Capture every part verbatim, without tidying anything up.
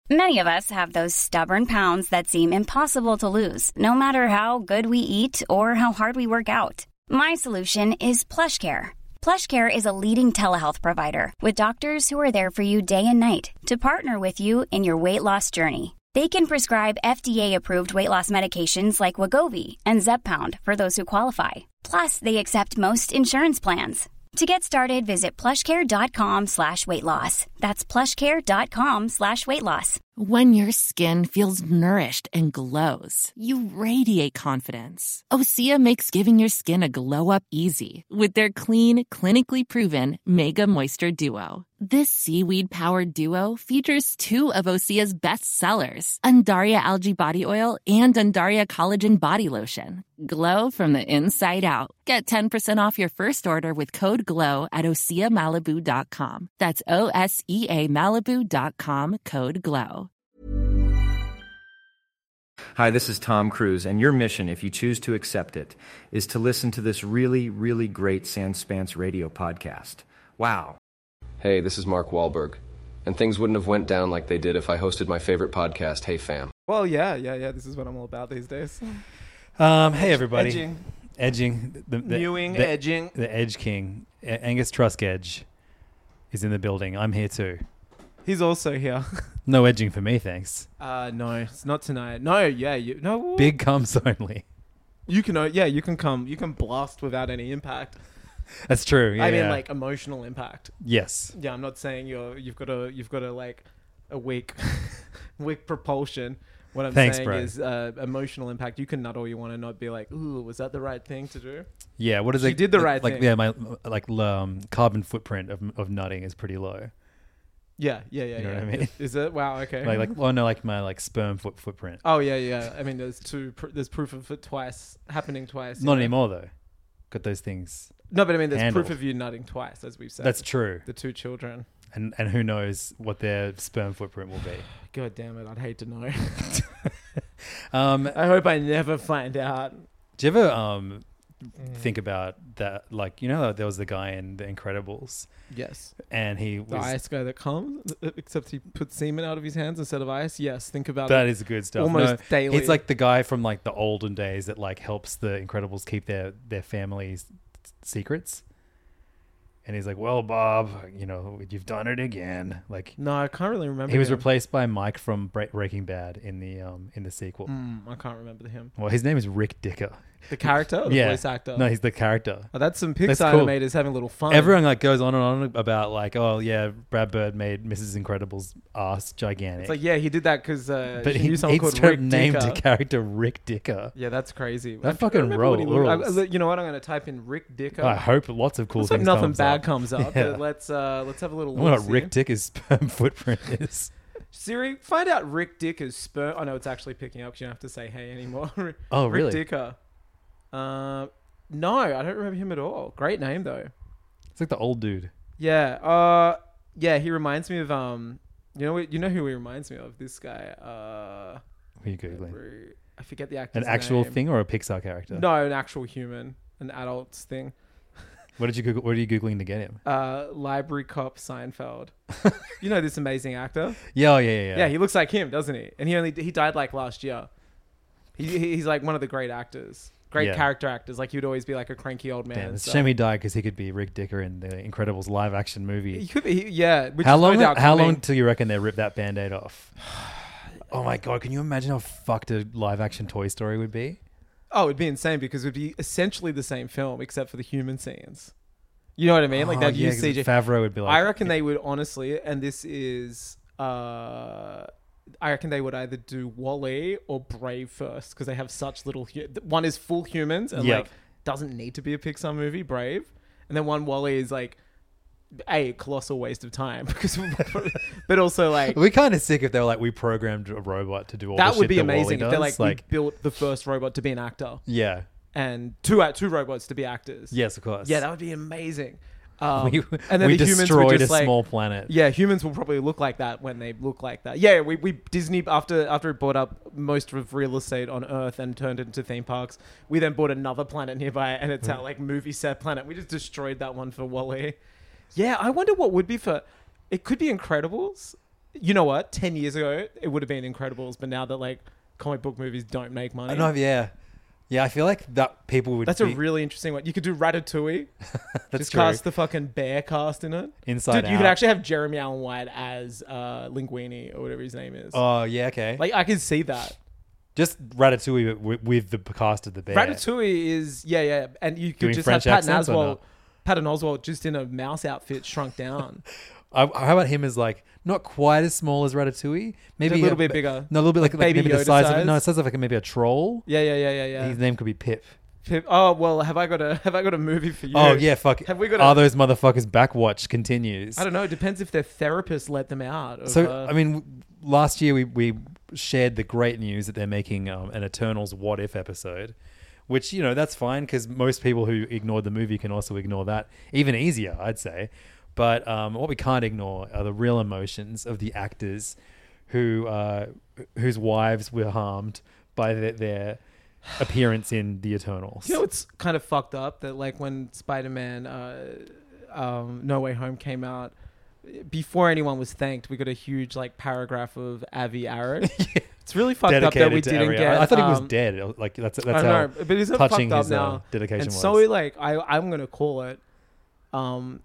Many of us have those stubborn pounds that seem impossible to lose, no matter how good we eat or how hard we work out. My solution is PlushCare. PlushCare is a leading telehealth provider with doctors who are there for you day and night to partner with you in your weight loss journey. They can prescribe F D A-approved weight loss medications like Wegovy and Zepbound for those who qualify. Plus, they accept most insurance plans. To get started, visit plushcare.com slash weight loss. That's plushcare.com slash weight loss. When your skin feels nourished and glows, you radiate confidence. Osea makes giving your skin a glow-up easy with their clean, clinically proven Mega Moisture Duo. This seaweed-powered duo features two of Osea's best sellers, Undaria Algae Body Oil and Undaria Collagen Body Lotion. Glow from the inside out. Get ten percent off your first order with code GLOW at osea malibu dot com. That's O S E A Malibu dot com, code GLOW. Hi, this is Tom Cruise, and your mission, if you choose to accept it, is to listen to this really, really great Sanspants radio podcast. Wow. Hey, this is Mark Wahlberg, and things wouldn't have went down like they did if I hosted my favorite podcast, Hey Fam. Well, yeah, yeah, yeah, this is what I'm all about these days. Um, hey, everybody. Edging. Edging. The, the, Mewing, the, edging. The Edge King, A- Angus Truskedge, is in the building. I'm here too. He's also here. No edging for me, thanks. Uh, no, it's not tonight. No, yeah, you no. Big comes only. You can, uh, yeah, you can come. You can blast without any impact. That's true. Yeah, I mean, yeah. like emotional impact. Yes. Yeah, I'm not saying you're. You've got a. You've got a like a weak, weak propulsion. What I'm Thanks, saying bro. is uh, emotional impact. You can nut all you want and not be like, ooh, was that the right thing to do? Yeah. What is She it? did the like, right like, thing. Yeah, my like um, carbon footprint of of nutting is pretty low. Yeah, yeah, yeah. You know yeah. what I mean? Is it? Wow. Okay. Like like well no like my like sperm foot footprint. Oh yeah, yeah. I mean, there's two. Pr- there's proof of it twice happening twice. Not you know? anymore though. Got those things. No, but I mean, there's handled. proof of you nutting twice, as we've said. That's true. The two children. And and who knows what their sperm footprint will be. God damn it! I'd hate to know. um, I hope I never find out. Do you ever um mm. think about that? Like, you know, there was the guy in The Incredibles. Yes. And he the was... ice guy that comes, except he puts semen out of his hands instead of ice. Yes, think about that it. That is good stuff. Almost no, daily. It's like the guy from like the olden days that like helps the Incredibles keep their, their family's secrets. And he's like, well, Bob, you know, you've done it again. Like, no, I can't really remember. He was him. replaced by Mike from Breaking Bad in the um in the sequel. Mm, I can't remember him. Well, his name is Rick Dicker. The character, or the yeah. voice actor. No, he's the character. Oh, that's some Pixar that's cool. animators having a little fun. Everyone like goes on and on about like, oh yeah, Brad Bird made Missus Incredible's ass gigantic. It's like, yeah, he did that because uh, but she he, knew someone he called straight Rick named Dicker. a character Rick Dicker. Yeah, that's crazy. That I'm fucking roll. I, you know what? I'm going to type in Rick Dicker. I hope lots of cool Let's things. Hope nothing comes bad up. comes up. Yeah. But let's uh, let's have a little. I wonder look. what Rick Dicker's sperm footprint is. Siri, find out Rick Dicker's sperm. I know it's actually picking up because you don't have to say hey anymore. Oh, Rick really? Dicker. Uh, no, I don't remember him at all. Great name though. It's like the old dude. Yeah. Uh, yeah. He reminds me of um. You know. You know who he reminds me of? This guy. Uh. Who are you googling? I forget the actor's An actual name. thing or a Pixar character? No, an actual human, an adult's thing. What did you Google? What are you googling to get him? Uh, library cop Seinfeld. You know this amazing actor? Yeah, oh, yeah, yeah, yeah. Yeah, he looks like him, doesn't he? And he only he died like last year. He he's like one of the great actors, great Yeah. character actors. Like he would always be like a cranky old man. Damn, it's a so. shame he died because he could be Rick Dicker in the Incredibles live action movie. He could be, he- yeah. Which how is long? No doubt how coming. long till you reckon they rip that Band-Aid off? Oh my god! Can you imagine how fucked a live action Toy Story would be? Oh, it'd be insane because it would be essentially the same film except for the human scenes. You know what I mean? Like Oh, that yeah, use 'cause C G. Favreau would be like, I reckon they would honestly, and this is, uh, I reckon they would either do WALL-E or Brave first because they have such little. Hu- one is full humans and Yep. like doesn't need to be a Pixar movie, Brave, and then one WALL-E is like a colossal waste of time because, but also like We're kind of sick if they were like, we programmed a robot to do all that the would shit be that WALL-E amazing if they're does. like, we built the first robot to be an actor yeah, and two uh, two robots to be actors. yes, of course. Yeah, that would be amazing. Um, we, and then we the humans destroyed were a just like, small planet. yeah, humans will probably look like that when they look like that. Yeah, we, we Disney after after it bought up most of real estate on Earth and turned it into theme parks, we then bought another planet nearby, and it's our like movie set planet. We just destroyed that one for WALL-E. Yeah, I wonder what would be for. It could be Incredibles. you know what? Ten years ago, it would have been Incredibles, but now that like comic book movies don't make money, I know, yeah. Yeah, I feel like that people would that's be... a really interesting one. You could do Ratatouille. That's Just true. cast the fucking bear cast in it. Inside Dude, you Out. could actually have Jeremy Allen White as uh, Linguini or whatever his name is. Oh, yeah, okay. Like, I could see that. Just Ratatouille but with, with the cast of the bear. Ratatouille is, yeah, yeah. And you could Doing just French have Patton accents or Oswalt, not? Patton Oswalt just in a mouse outfit shrunk down. I, how about him as like not quite as small as Ratatouille, maybe A little bit bigger. No, a little bit like, Like like Baby maybe the Yoda size, of size? no, it says like maybe a troll. Yeah, yeah, yeah, yeah, yeah. His name could be Pip. Pip- Oh, well, have I got a have I got a movie for you? Oh yeah, fuck. Have we got Are a- those motherfuckers backwatch continues? I don't know. It depends if their therapist let them out. Of, So uh, I mean, last year we we shared the great news that they're making um, an Eternals What If episode, which you know that's fine because most people who ignored the movie can also ignore that even easier, I'd say. But um, what we can't ignore are the real emotions of the actors who uh, whose wives were harmed by their, their appearance in the Eternals. You know, it's kind of fucked up that like when Spider-Man uh, um, No Way Home came out, before anyone was thanked, we got a huge like paragraph of Avi Arad. yeah. It's really fucked up that Dedicated we to didn't Ari- get. I thought he was um, dead. Like that's that's I how know, but isn't it touching fucked up his now? uh, dedication And was. so like I I'm gonna call it um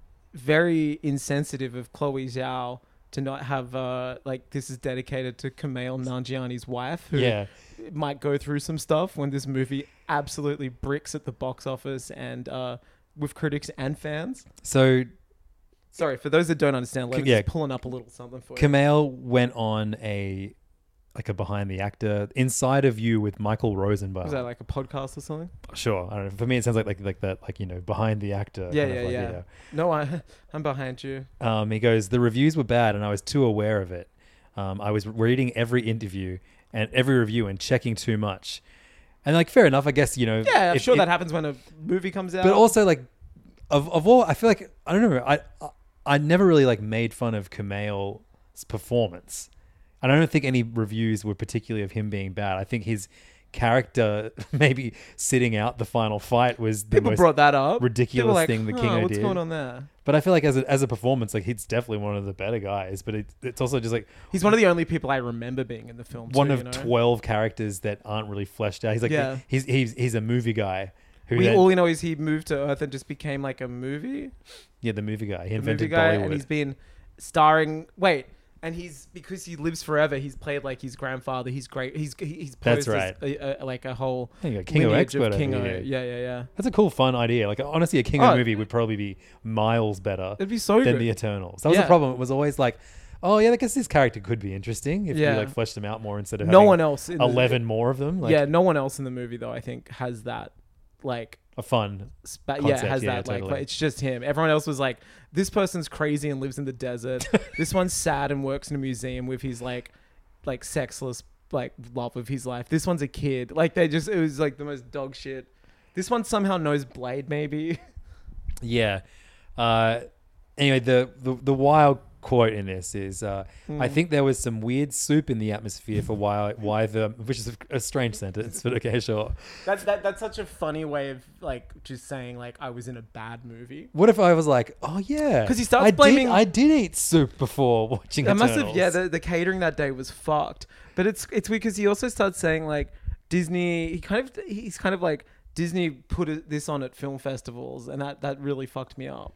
very insensitive of Chloe Zhao to not have uh like this is dedicated to Kumail Nanjiani's wife who Yeah. might go through some stuff when this movie absolutely bricks at the box office and uh with critics and fans. So Sorry, for those that don't understand, Levin's yeah. pulling up a little something for you. Kumail went on a like a behind the actor Inside of You with Michael Rosenbaum. Was that like a podcast or something? Sure, I don't know. For me, it sounds like like like that, like you know, behind the actor. Yeah, kind yeah, of like, yeah. No, I, I'm behind you. Um, he goes, the reviews were bad, and I was too aware of it. Um, I was reading every interview and every review and checking too much. And like, fair enough, I guess you know. Yeah, I'm if- sure if- that happens when a movie comes out. But also, like, of of all, I feel like I don't know. I I, I never really like made fun of Kumail's performance. And I don't think any reviews were particularly of him being bad. I think his character maybe sitting out the final fight was the people most brought that up. ridiculous People were like, thing that huh, Kingo what's did. going on there? But I feel like as a, as a performance, like he's definitely one of the better guys. But it, it's also just like He's one of the only people I remember being in the film. one too, of you know? twelve characters that aren't really fleshed out. He's like Yeah. he's he's he's a movie guy who We then- all we know is he moved to Earth and just became like a movie. yeah the movie guy. He The invented movie guy, Bollywood. and he's been starring. Wait, and he's because he lives forever. He's played like his grandfather. He's great. He's he- he's That's posed as a, a, like a whole There you go, Kingo lineage expert of over Kingo. here. Yeah, yeah, yeah. That's a cool, fun idea. Like, honestly, a Kingo Oh. movie would probably be miles better It'd be so than good. the Eternals. That was Yeah. the problem. It was always like, oh, yeah, I guess this character could be interesting if Yeah. we like fleshed them out more instead of No having one else in the- eleven more of them. Like, yeah, no one else in the movie though. I think has that like. a fun. Spa- yeah, Concept, it has yeah, that like, totally. but it's just him. Everyone else was like, this person's crazy and lives in the desert. This one's sad and works in a museum with his like, like sexless like love of his life. This one's a kid. Like they just, it was like the most dog shit. This one somehow knows Blade, maybe. Yeah. Uh, anyway, the, the the wild quote in this is, uh, I think there was some weird soup in the atmosphere for why why the, which is a, a strange sentence, but okay, sure. That's that. That's such a funny way of like just saying like I was in a bad movie. What if I was like, oh yeah, 'Cause he starts I blaming- Did, I did eat soup before watching. That must have Eternals. yeah. The, the catering that day was fucked. But it's it's because he also starts saying like Disney. He kind of he's kind of like Disney put it, this on at film festivals, and that that really fucked me up.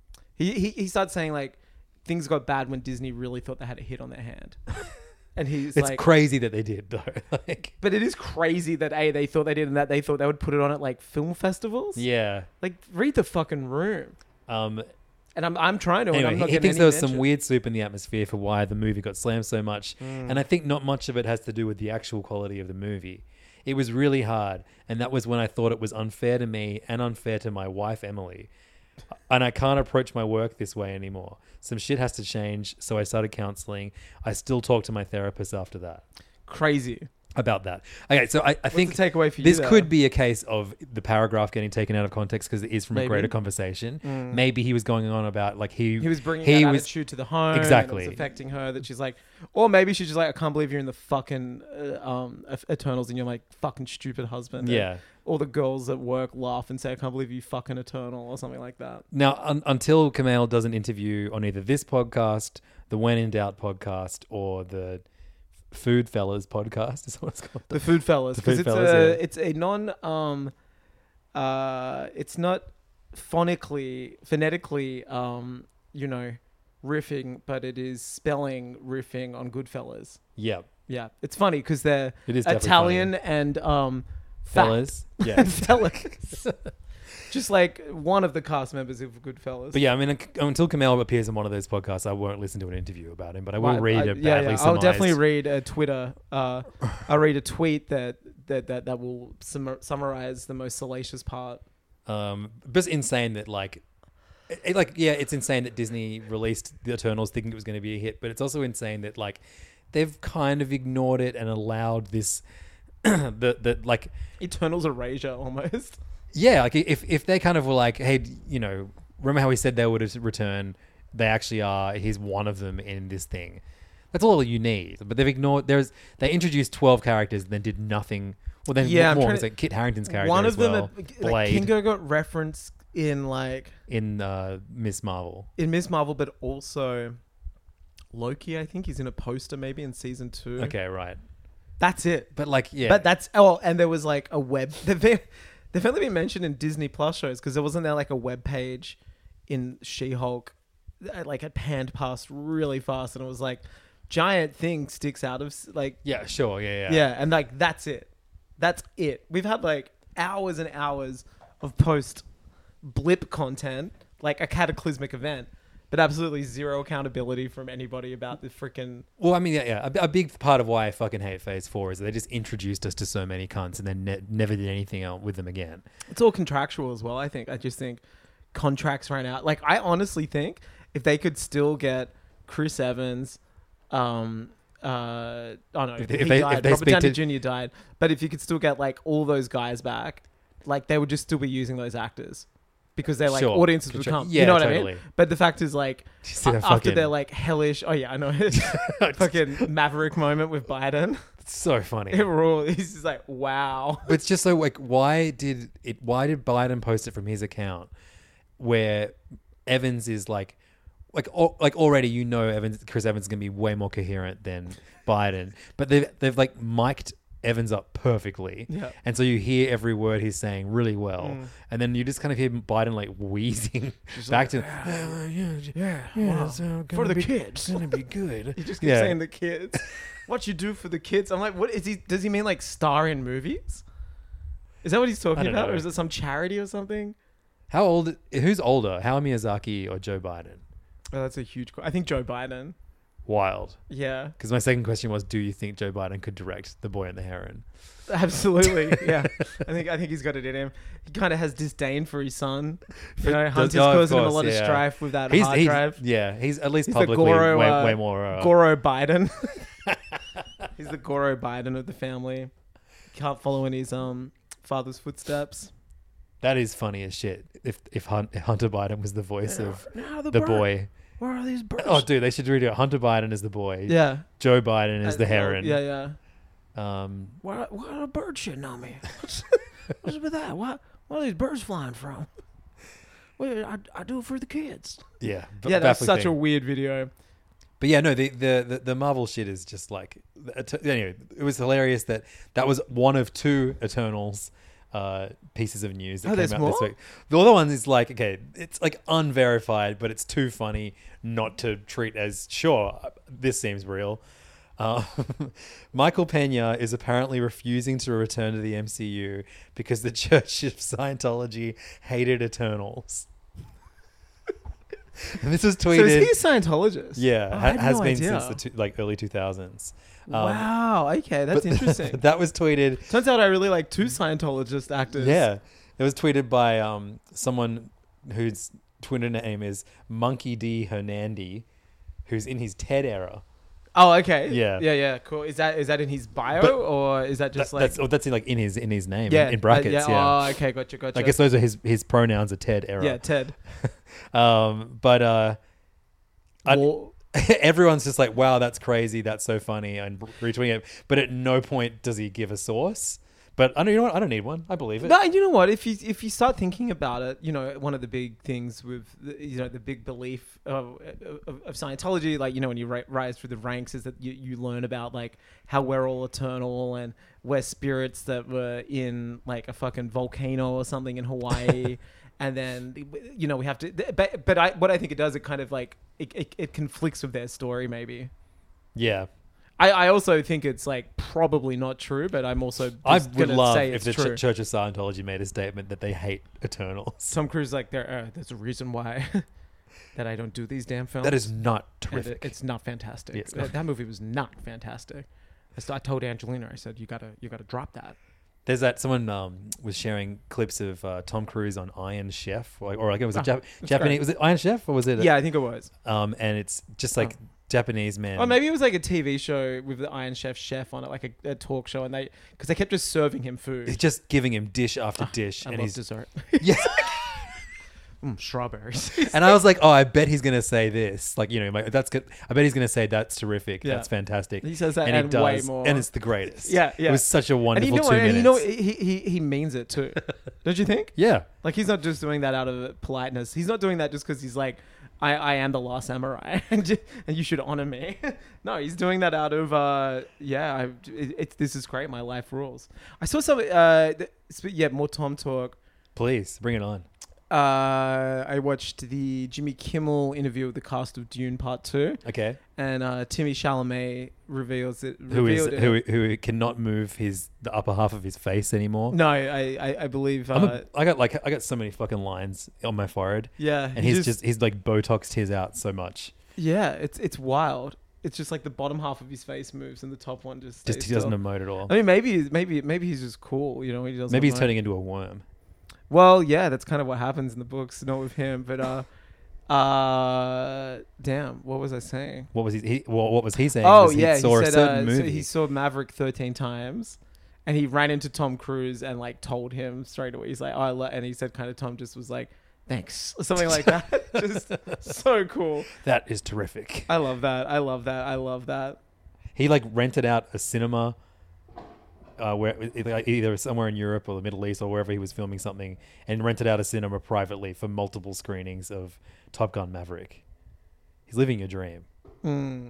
He he he starts saying like things got bad when Disney really thought they had a hit on their hand, and he's It's like, crazy that they did though. Like, but it is crazy that a they thought they did, and that they thought they would put it on at like film festivals. yeah. Like read the fucking room. Um, And I'm I'm trying to. and Anyway, I'm not he, he getting thinks any there was mention. some weird soup in the atmosphere for why the movie got slammed so much. Mm. And I think not much of it has to do with the actual quality of the movie. It was really hard. And that was when I thought it was unfair to me and unfair to my wife, Emily. And I can't approach my work this way anymore. Some shit has to change. So I started counseling. I still talk to my therapist after that. Crazy. about that. Okay, so I, I think the takeaway for you this there? could be a case of the paragraph getting taken out of context because it is from Maybe. a greater conversation. Maybe he was going on about like he He was bringing he that was, attitude to the home. Exactly. And it was affecting her that she's like, or maybe she's just like, I can't believe you're in the fucking uh, um, Eternals and you're like fucking stupid husband. Yeah. And all the girls at work laugh and say, I can't believe you fucking Eternal or something like that. Now, un- until Kumail does an interview on either this podcast, the When in Doubt podcast, or the Food Fellas podcast, is what it's called. The Food Fellas. The Because Food it's, Fellas, a, yeah. it's a non, um, uh, it's not phonically, phonetically, um, you know, riffing, but it is spelling riffing on Goodfellas. Yeah. Yeah. It's funny because they're It is definitely Italian and, um, fat. Fellas. Yeah. Fellas. Just like one of the cast members of Goodfellas. But yeah, I mean, un- until Kumail appears in one of those podcasts, I won't listen to an interview about him, but I will Well, read I- a yeah, badly yeah. I'll summarized. definitely read a Twitter. Uh, I'll read a tweet that that that, that will sum- summarize the most salacious part. Um, but it's insane that like, it, it, like yeah, it's insane that Disney released the Eternals thinking it was going to be a hit, but it's also insane that like they've kind of ignored it and allowed this the the like Eternals erasure almost. yeah, like if if they kind of were like, hey, you know, remember how we said they would return? They actually are. He's one of them in this thing. That's all you need. But they've ignored. There's they introduced twelve characters and then did nothing. Well, then Yeah, I'm more. trying It's to- like Kit Harington's character One as of them, well. like, Blade Kingo got referenced in like in uh, Miss Marvel. in Miss Marvel, but also Loki. I think he's in a poster maybe in season two. Okay, right. That's it. But like, yeah, But that's oh, and there was like a web. They've been, they've only been mentioned in Disney Plus shows because there wasn't there like a web page in She-Hulk, that, like it panned past really fast, and it was like giant thing sticks out of s- like yeah, sure, yeah, yeah, yeah, and like that's it, that's it. We've had like hours and hours of post blip content, like a cataclysmic event, but absolutely zero accountability from anybody about the freaking. Well, I mean, yeah, yeah. A, a big part of why I fucking hate Phase Four is that they just introduced us to so many cunts and then ne- never did anything else with them again. It's all contractual as well. I think. I just think contracts ran out. Like I honestly think if they could still get Chris Evans, um, uh, oh no, If he they- if they- died. if they Robert speak Downey to- Junior died. But if you could still get like all those guys back, like they would just still be using those actors because they're like Sure. audiences would Contra- come. yeah, you know what I totally. mean? But the fact is, like See a- that after fucking- their like hellish, oh yeah, I know, fucking Maverick moment with Biden. It's so funny. It ruled. He's just like, wow. But it's just so like, why did it? Why did Biden post it from his account, where Evans is like, like, al- like already you know Evans, Chris Evans is gonna be way more coherent than Biden, but they've they've like mic'd Evans up perfectly, Yeah. and so you hear every word he's saying really well, and then you just kind of hear Biden like wheezing back to, "Uh, yeah, yeah, yeah, it's, uh, For gonna the be- kids. it's gonna be good. He just keeps Yeah. saying the kids. What you do for the kids? I'm like, what is he? Does he mean like star in movies? Is that what he's talking don't about, know. or is it some charity or something? How old? Who's older, Hayao Miyazaki or Joe Biden? Oh, that's a huge. qu- I think Joe Biden. Wild. Yeah, Because my second question was, do you think Joe Biden could direct The Boy and the Heron? absolutely. Yeah, I think I think he's got it in him. He kind of has disdain for his son. You know, Does- Hunter's oh, of causing him a course, lot of yeah. strife with that He's, hard he's drive. yeah, he's at least He's the publicly Goro, way, uh, way more. Uh, Goro Biden. He's the Goro Biden of the family. Can't follow in his um father's footsteps. that is funny as shit. If if, Hun- if Hunter Biden was the voice of Now the bird- boy. Where are these birds? Oh, dude, they should redo it. Hunter Biden is the boy. Yeah. Joe Biden is Uh, the well, heron. Yeah, yeah. Um, Why, why are birds shitting on me? What's, what's with that? Why, where are these birds flying from? Well, I, I do it for the kids. yeah. b- Yeah, that's baffling such thing. a weird video. But yeah, no, the, the, the, the Marvel shit is just like... Anyway, it was hilarious that that was one of two Eternals uh, pieces of news that Oh, came there's out more? this week. The other one is like, okay, it's like unverified, but it's too funny not to treat as, sure, this seems real. Uh, Michael Pena is apparently refusing to return to the M C U because the Church of Scientology hated Eternals. And this was tweeted... So is he a Scientologist? Yeah, Oh, I ha- had has no been idea. since the two, like early two thousands. Um, Wow. Okay, that's but interesting. that was tweeted. Turns out I really like two Scientologist actors. Yeah, it was tweeted by um, someone whose Twitter name is Monkey D Hernandy, who's in his TED era. Oh, okay. Yeah. yeah, yeah. Cool. Is that is that in his bio But or is that just That- like that's oh, that's in, like in his in his name yeah in brackets. uh, yeah. Oh, okay. Gotcha. Gotcha. I guess those are his his pronouns are Ted era. yeah, Ted. Um, but uh, I- Well, everyone's just like, wow, that's crazy. That's so funny. And retweeting it. But at no point does he give a source. But I don't, you know what? I don't need one. I believe it. no, you know what? If you if you start thinking about it, you know, one of the big things with the, you know the big belief of, of, of Scientology, like you know, when you ri- rise through the ranks, is that you, you learn about like how we're all eternal and we're spirits that were in like a fucking volcano or something in Hawaii, and then you know we have to. But but I what I think it does, it kind of like it it, it conflicts with their story maybe. Yeah. I, I also think it's like probably not true, but I'm also I just would gonna love say if it's the true. Ch- Church of Scientology made a statement that they hate Eternals. Tom Cruise like there uh, there's a reason why that I don't do these damn films. That is not And terrific. it- it's not fantastic. Yeah, it's that, not. that movie was not fantastic. I, st- I told Angelina, I said you gotta you gotta drop that. There's that someone um, was sharing clips of uh, Tom Cruise on Iron Chef, or, or like it was a Oh, Jap- that's Japanese. great. Was it Iron Chef or was it? a- Yeah, I think it was. Um, and it's just like Oh. Japanese men. Or maybe it was like a T V show with the Iron Chef chef on it, like a, a talk show, and they because they kept just serving him food. He's just giving him dish after dish, I and love he's dessert. yeah. mm, strawberries. And I was like, oh, I bet he's gonna say this. Like, you know, like, that's good. I bet he's gonna say that's terrific. Yeah. That's fantastic. He says that and, and he way does, more. and it's the greatest. Yeah, yeah. It was such a and wonderful you know, two and minutes. you know, he, he he means it too. Don't you think? yeah. Like he's not just doing that out of politeness. He's not doing that just because he's like, I, I am the last samurai, and you- and you should honor me. No, he's doing that out of uh, yeah. I, it, it's this is great. My life rules. I saw some uh, th- sp- yeah, more Tom talk. Please bring it on. Uh, I watched the Jimmy Kimmel interview with the cast of Dune Part Two, Okay. and uh, Timmy Chalamet reveals it. Who is revealed it. who who cannot move his the upper half of his face anymore. No, I I, I believe. Uh, I'm a, I got like I got so many fucking lines on my forehead, yeah, and he he's just, he's like Botoxed his out so much. yeah. It's it's wild. It's just like the bottom half of his face moves and the top one just stays Just he doesn't still. emote at all. I mean, maybe maybe maybe he's just cool. You know, he doesn't. Maybe he's emote. turning into a worm. Well, yeah, that's kind of what happens in the books. Not with him, but uh, uh, damn, what was I saying? What was he? he well, what was he saying? Oh was yeah, he saw he a said certain uh, movie. so he saw Maverick thirteen times, and he ran into Tom Cruise and like told him straight away. He's like, oh, I lo-, and he said kind of Tom just was like, thanks, or something like that. Just so cool. That is terrific. I love that. I love that. I love that. He like rented out a cinema, uh, where either somewhere in Europe or the Middle East or wherever he was filming something, and rented out a cinema privately for multiple screenings of Top Gun Maverick. He's living a dream. Mm.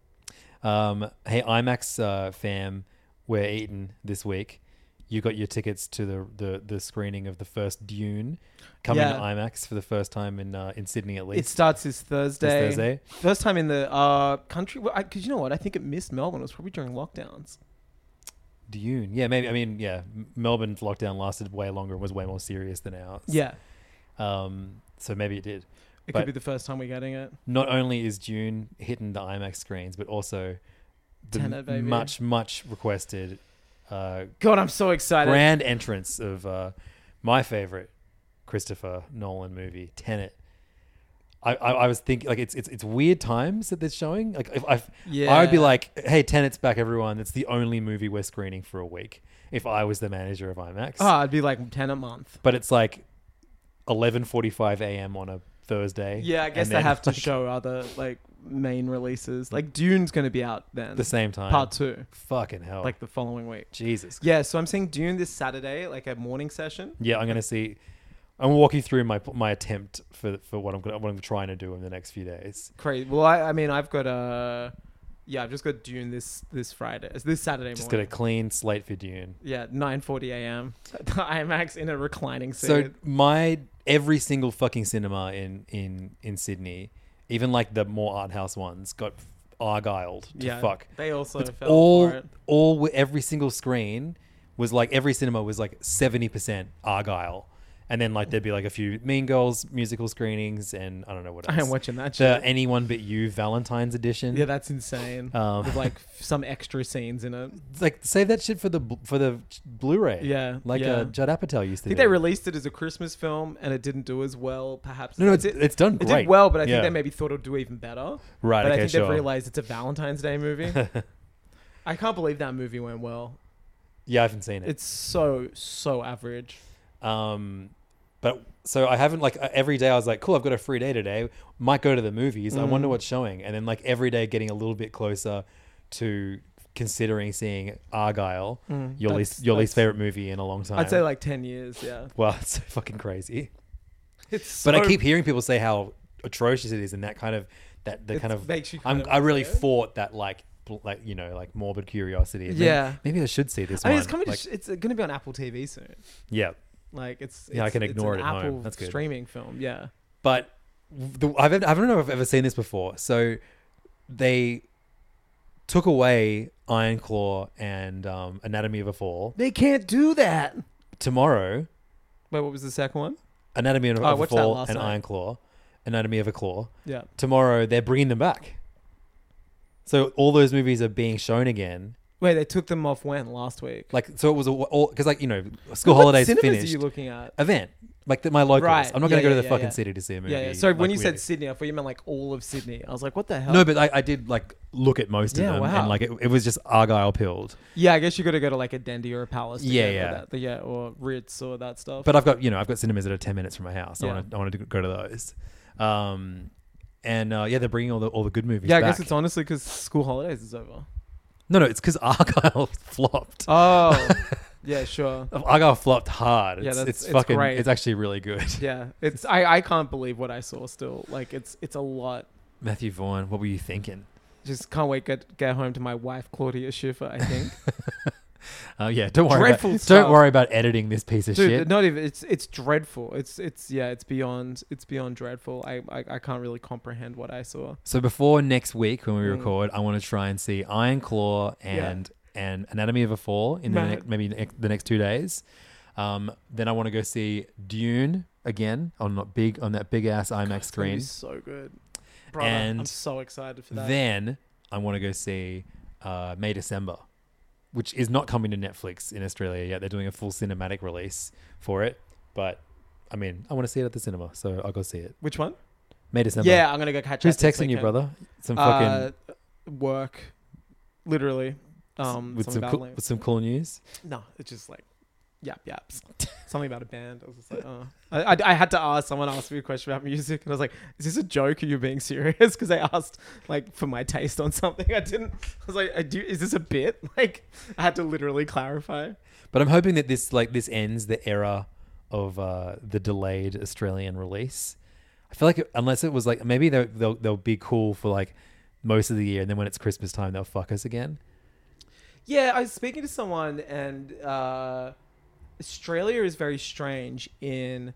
Um, hey, IMAX uh, fam, we're eating this week. You got your tickets to the, the, the screening of the first Dune coming Yeah. to IMAX for the first time in uh, in Sydney at least. It starts this Thursday. This Thursday. First time in the uh, country. Because you know what? I think it missed Melbourne. It was probably during lockdowns. Dune, yeah, maybe. I mean, yeah, M- Melbourne's lockdown lasted way longer and was way more serious than ours. Yeah. Um, so maybe it did. It But- could be the first time we're getting it. Not only is Dune hitting the IMAX screens, but also the Tenet, baby. much, much requested uh, God, I'm so excited. grand entrance of uh, my favorite Christopher Nolan movie, Tenet. I, I, I was thinking like it's it's it's weird times that they're showing. Like if I, Yeah. I would be like, hey, Tenet's back, everyone. It's the only movie we're screening for a week. If I was the manager of IMAX, Oh, it'd be like ten a month. but it's like eleven forty-five a.m. on a Thursday. Yeah, I guess and they then, have to like, show other like main releases. Like Dune's going to be out then. the same time. Part two, Fucking hell. like the following week. Jesus. Yeah, so I'm seeing Dune this Saturday, like a morning session. Yeah, I'm gonna see. I'm gonna walk you through my my attempt for for what I'm gonna what I'm trying to do in the next few days. Crazy. Well, I, I mean, I've got a, yeah, I've just got Dune this this Friday, it's this Saturday Just got morning. a clean slate for Dune. Yeah, nine forty a.m. The IMAX in a reclining seat. So my every single fucking cinema in in in Sydney, even like the more art house ones, got argyled to yeah, fuck. they also It's fell all for it. all every single screen was like every cinema was like seventy percent argyle, And then like there'd be like a few Mean Girls musical screenings, and I don't know what else. I am watching that The shit. Anyone But You Valentine's edition. Yeah, that's insane. Um, With like some extra scenes in it. It's like save that shit for the bl- for the Blu-ray. Yeah, like yeah. uh, Judd Apatow used I to. think do. they released it as a Christmas film and it didn't do as well. Perhaps No, no, it's, it, it's done it great. did well, but I think Yeah. they maybe thought it would do even better. Right, But I okay, think sure. they've realized it's a Valentine's Day movie. I can't believe that movie went well. Yeah, I haven't seen it. It's so so average. Um, but so I haven't like uh, every day I was like, cool, I've got a free day today. Might go to the movies. I Mm. wonder what's showing. And then like every day getting a little bit closer to considering seeing Argyle, Mm, your that's- least your least that's- favorite movie in a long time. I'd say like ten years. Yeah, well, it's so fucking crazy. it's. But so, I keep hearing people say how atrocious it is, and that kind of that the It kind of makes you I'm, kind of I really upset. fought that like bl- like you know like morbid curiosity. Maybe- Yeah. maybe, I should see this I mean, one. it's coming. Like, to sh- it's going to be on Apple T V soon. yeah, Like it's. Yeah, I it's- can it's ignore an it at home. Apple That's good. streaming film. Yeah. but the, I've, I don't know if I've ever seen this before. So they took away Iron Claw and um, Anatomy of a Fall. They can't do that. Tomorrow, Wait, what was the second one? Anatomy of Oh, I a watched that Fall last and night. Iron Claw, Anatomy of a Claw. Yeah. Tomorrow they're bringing them back. So all those movies are being shown again. Wait, they took them off when last week? Like so, it was all because like you know school What holidays cinemas finished. Are you looking at? Event like the, my locals. Right. I'm not going to Yeah, go to yeah, the yeah, fucking yeah. city to see a movie. Yeah, yeah. Sorry, when like, you said weird. Sydney, I thought you meant like all of Sydney. I was like, what the hell? No, but I, I did like look at most of Yeah, them, wow. and like it, it was just Argyle pilled. Yeah, I guess you got to go to like a Dendy or a Palace. To Yeah, get yeah. Or that, yeah, or Ritz or that stuff. But I've got you know I've got cinemas that are ten minutes from my house. I Yeah. want to I want to go to those. Um, and uh, yeah, they're bringing all the all the good movies. yeah, I back. guess it's honestly because school holidays is over. No, no, it's because Argyle flopped. Oh, yeah, sure. Argyle flopped hard. It's, Yeah, that's- it's it's fucking. great. It's actually really good. Yeah, it's I, I can't believe what I saw. Still, like it's it's a lot. Matthew Vaughn, what were you thinking? Just can't wait get get home to my wife Claudia Schiffer. I think. Oh yeah, don't worry. Dreadful About, stuff. don't worry about editing this piece of Dude, shit. not even it's it's dreadful. It's it's yeah, it's beyond it's beyond dreadful. I I, I can't really comprehend what I saw. So before next week when we Mm. record, I want to try and see Iron Claw and and Anatomy of a Fall in the Mate. next, maybe ne- the next two days. Um, then I want to go see Dune again on that big on that big ass IMAX It's gonna be screen. so good. Brother, And I'm so excited for that. Then I want to go see uh, May December, which is not coming to Netflix in Australia yet. They're doing a full cinematic release for it, but I mean, I want to see it at the cinema, so I'll go see it. Which one? May December. Yeah, I'm gonna go catch. Who's that this texting you, weekend. brother? Some fucking Uh, work, literally. Um, with something some about cool, like- with some cool news. No, it's just like yap yaps. Something about a band. I was just like, oh. I, I, I had to ask. Someone asked me a question about music, and I was like, "Is this a joke? Or are you being serious?" Because they asked like for my taste on something. I didn't. I was like, I do, "Is this a bit?" Like I had to literally clarify. But I'm hoping that this like this ends the era of uh, the delayed Australian release. I feel like it, unless it was like maybe they'll, they'll they'll be cool for like most of the year, and then when it's Christmas time, they'll fuck us again. Yeah, I was speaking to someone, and uh, Australia is very strange in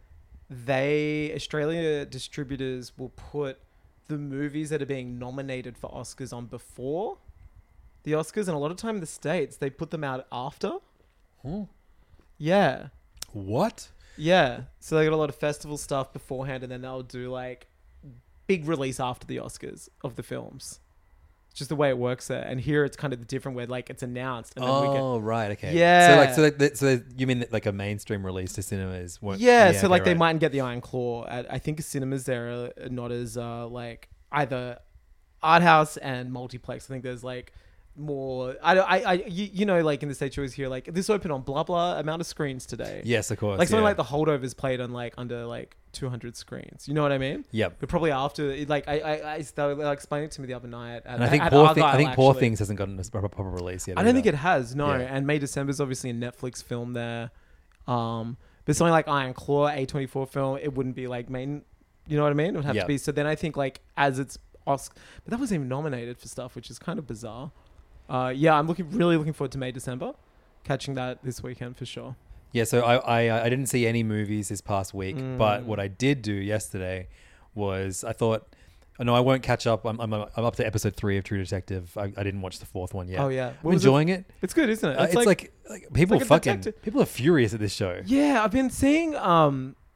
they Australia distributors will put the movies that are being nominated for Oscars on before the Oscars, and a lot of time in the States they put them out after. Hmm. Yeah, What? yeah. So they got a lot of festival stuff beforehand, and then they'll do like big release after the Oscars of the films. It's just the way it works there. And here it's kind of the different where like it's announced, and then we get Oh right, okay. Yeah. So like so like, that- so you mean that, like a mainstream release to cinemas? Won't, Yeah, so okay, like they right. mightn't get the Iron Claw. At, I think cinemas there are not as uh, like either art house and multiplex. I think there's like more. I don't. I. I. You, you know, like in the States, you always hear like this opened on blah blah amount of screens today. Yes, of course. Like something yeah. like The Holdovers played on like under like two hundred screens. You know what I mean? Yep. But probably after, it, like I, I, I they were explaining it to me the other night. At, And I think at poor Argyle, thing, I think Poor actually. Things hasn't gotten a proper, proper release yet. I don't think either. it has, no. Yeah. And May December is obviously a Netflix film there. Um, but something like Iron Claw, A twenty-four film, it wouldn't be like main, you know what I mean? It would have Yeah. to be. So then I think like as it's Oscar, but that wasn't even nominated for stuff, which is kind of bizarre. Uh, yeah, I'm looking really looking forward to May December, catching that this weekend for sure. Yeah, so I, I I didn't see any movies this past week, Mm. but what I did do yesterday was I thought, oh, no, I won't catch up. I'm I'm, I'm up to episode three of True Detective. I, I didn't watch the fourth one yet. Oh yeah, I'm What was it? enjoying it. It's good, isn't it? Uh, It's, like, like people like a fucking detective. people are furious at this show. Yeah, I've been seeing um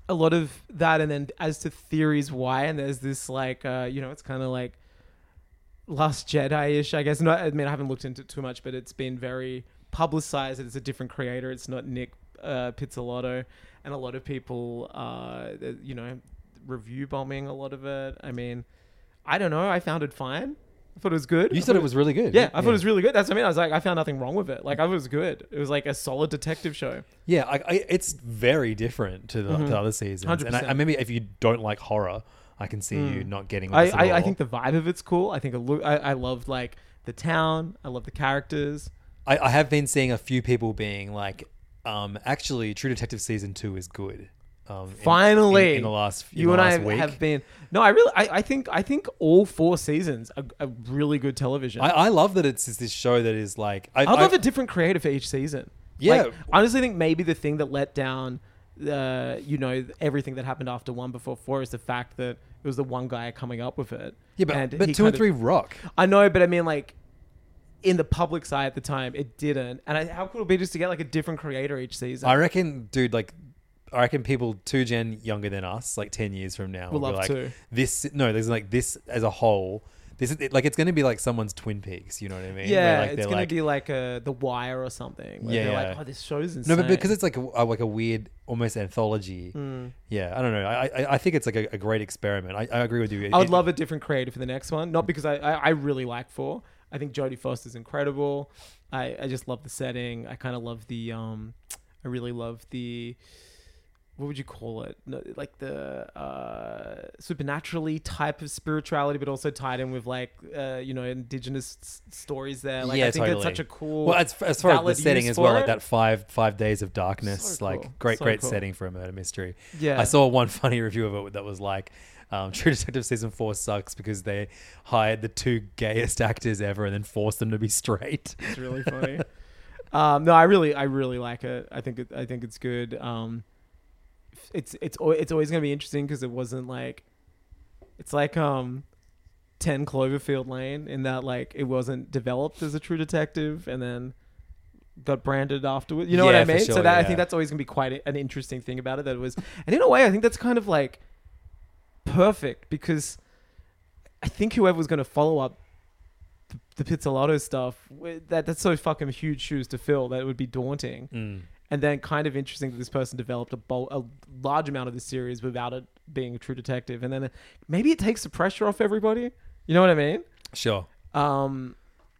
a lot of that. And then as to theories why, and there's this like, uh, you know, it's kind of like Last Jedi-ish, I guess. Not, I mean, I haven't looked into it too much, but it's been very publicized. It's a different creator. It's not Nick uh, Pizzolatto. And a lot of people, uh, you know, review bombing a lot of it. I mean, I don't know. I found it fine. I thought it was good. You I said it it was really good. Yeah, I thought it was really good. That's what I mean. I was like, I found nothing wrong with it. Like, I thought it was good. It was like a solid detective show. Yeah, I, I, it's very different to the, Mhm. to other seasons. one hundred percent. And I, I maybe if you don't like horror, I can see Mm. you not getting this I, at I, all. I think the vibe of it's cool. I think it look, I, I loved like the town. I love the characters. I, I have been seeing a few people being like, um, actually, True Detective season two is good. Um, in- Finally, in, in the last in you the and I last week. have been. No, I really, I, I think, I think all four seasons are, are really good television. I, I love that it's just this show that is like I, I love I- a different creator for each season. Yeah. Like, I honestly think maybe the thing that let down, uh, you know, everything that happened after one before four is the fact that it was the one guy coming up with it. yeah, but, And but he two and kind of- three rock. I know, but I mean, like, in the public side at the time, it didn't. And I, how cool would it be just to get like a different creator each season? I reckon, dude, like, I reckon people two gen younger than us, like ten years from now, Will will be love like, to. this. No, there's like this as a whole. This is like it's going to be like someone's Twin Peaks. You know what I mean? Yeah, Where, like, it's they're gonna like, be like a The Wire or something. Where Yeah, they're yeah. like, oh, this show's insane. no, but because it's like a, a- like a weird, almost anthology. Mm. Yeah, I don't know. I I, I think it's like a, a great experiment. I, I agree with you. I would It- love a different creator for the next one. Not because I, I, I really like four. I think Jodie Foster's incredible. I, I just love the setting. I kind of love the, um, I really love the, what would you call it? No, like the uh, supernaturally type of spirituality, but also tied in with like, uh, you know, indigenous s- stories there. Like, yeah, I think totally. it's such a cool. Well, as, as far as the valid setting use as well, for like it. that five five days of darkness, So like cool. great So great cool. setting for a murder mystery. Yeah. I saw one funny review of it that was like, um, True Detective season four sucks because they hired the two gayest actors ever and then forced them to be straight. It's really funny. um, no, I really, I really like it. I think it, I think it's good. Um, it's it's al- it's always gonna be interesting because it wasn't like, it's like um, ten Cloverfield Lane in that like it wasn't developed as a True Detective and then got branded afterwards. You know what Yeah, I for mean? sure, so that I yeah. think that's always gonna be quite a- an interesting thing about it. That it was, and in a way, I think that's kind of like perfect because I think whoever was gonna follow up the Pizzolatto stuff, wi- that that's so fucking huge shoes to fill that it would be daunting. Mm. And then kind of interesting that this person developed a, bol- a large amount of the series without it being a True Detective. And then it, maybe it takes the pressure off everybody. You know what I mean? Sure. Um,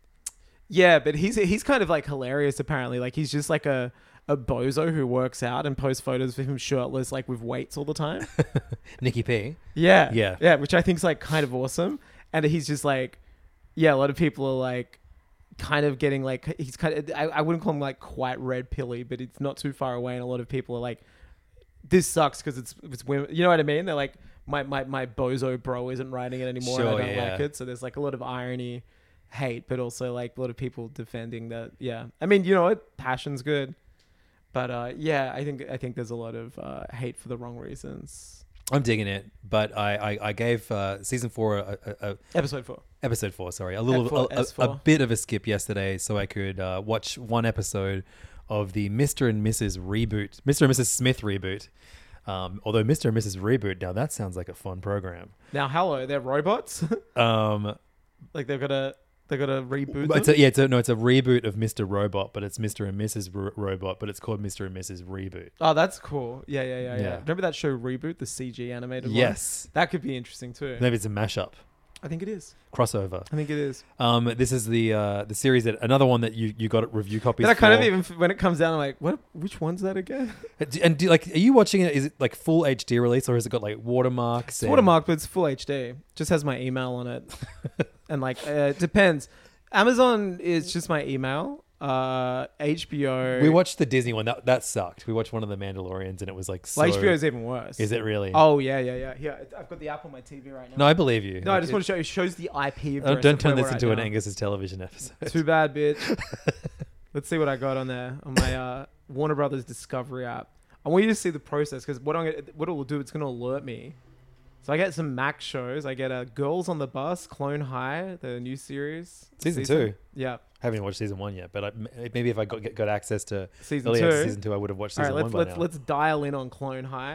yeah, but he's he's kind of like hilarious apparently. Like he's just like a, a bozo who works out and posts photos of him shirtless, like with weights all the time. Nikki P. Yeah. Yeah. Yeah, which I think is like kind of awesome. And he's just like, yeah, a lot of people are like kind of getting like, he's kind of, I, I wouldn't call him like quite red pilly, but it's not too far away. And a lot of people are like, this sucks because it's, it's women. You know what I mean? They're like, my, my, my bozo bro isn't writing it anymore. Sure, and I don't yeah. like it. So there's like a lot of irony, hate, but also like a lot of people defending that. Yeah. I mean, you know what? Passion's good. But uh, yeah, I think I think there's a lot of uh, hate for the wrong reasons. I'm digging it, but I I, I gave uh, season four a, a, a Episode four. episode four. Sorry, a little four, a, a, S four. a bit of a skip yesterday, so I could uh, watch one episode of the Mister and Missus reboot, Mister and Missus Smith reboot. Um, although Mister and Missus Reboot, now that sounds like a fun program. Now, hello, they're robots. Um, Like they've got a they've got a reboot. But it's them? a, yeah, it's a, no, it's a reboot of Mister Robot, but it's Mister and Missus R- Robot, but it's called Mister and Missus Reboot. Oh, that's cool. Yeah, yeah, yeah, yeah, Yeah. Remember that show Reboot, the C G animated one? Yes, That could be interesting too. maybe it's a mashup, I think it is. crossover. I think it is. Um, this is the uh, the series that another one that you, you got review copies. Then I kind of for. even when it comes down, I'm like, what? Which one's that again? Do- And do, like, are you watching it? Is it like full H D release or has it got like watermarks? It's and- watermarked, but it's full H D. Just has my email on it, and like uh, it depends. Amazon is just my email. Uh, H B O. We watched the Disney one. That that sucked. We watched one of the Mandalorians and it was like so. Well, H B O is even worse. Is it really? Oh yeah, yeah, yeah. Here, I've got the app on my T V right now. No, I believe you. No, I Like, just it- want to show you. It shows the I P Oh, address. don't of turn where this we're into at an now. Angus's television episode. Too bad, bitch. Let's see what I got on there on my uh, Warner Brothers Discovery app. I want you to see the process because what I'm gonna, what it will do, it's going to alert me. So I get some Max shows. I get uh, Girls on the Bus, Clone High, the new series. Season two? Yeah, I haven't even watched season one yet, but I, m- maybe if I got get- got access to season early two. access to season two, I would have watched All season right, one let's by let's now. let's dial in on Clone High.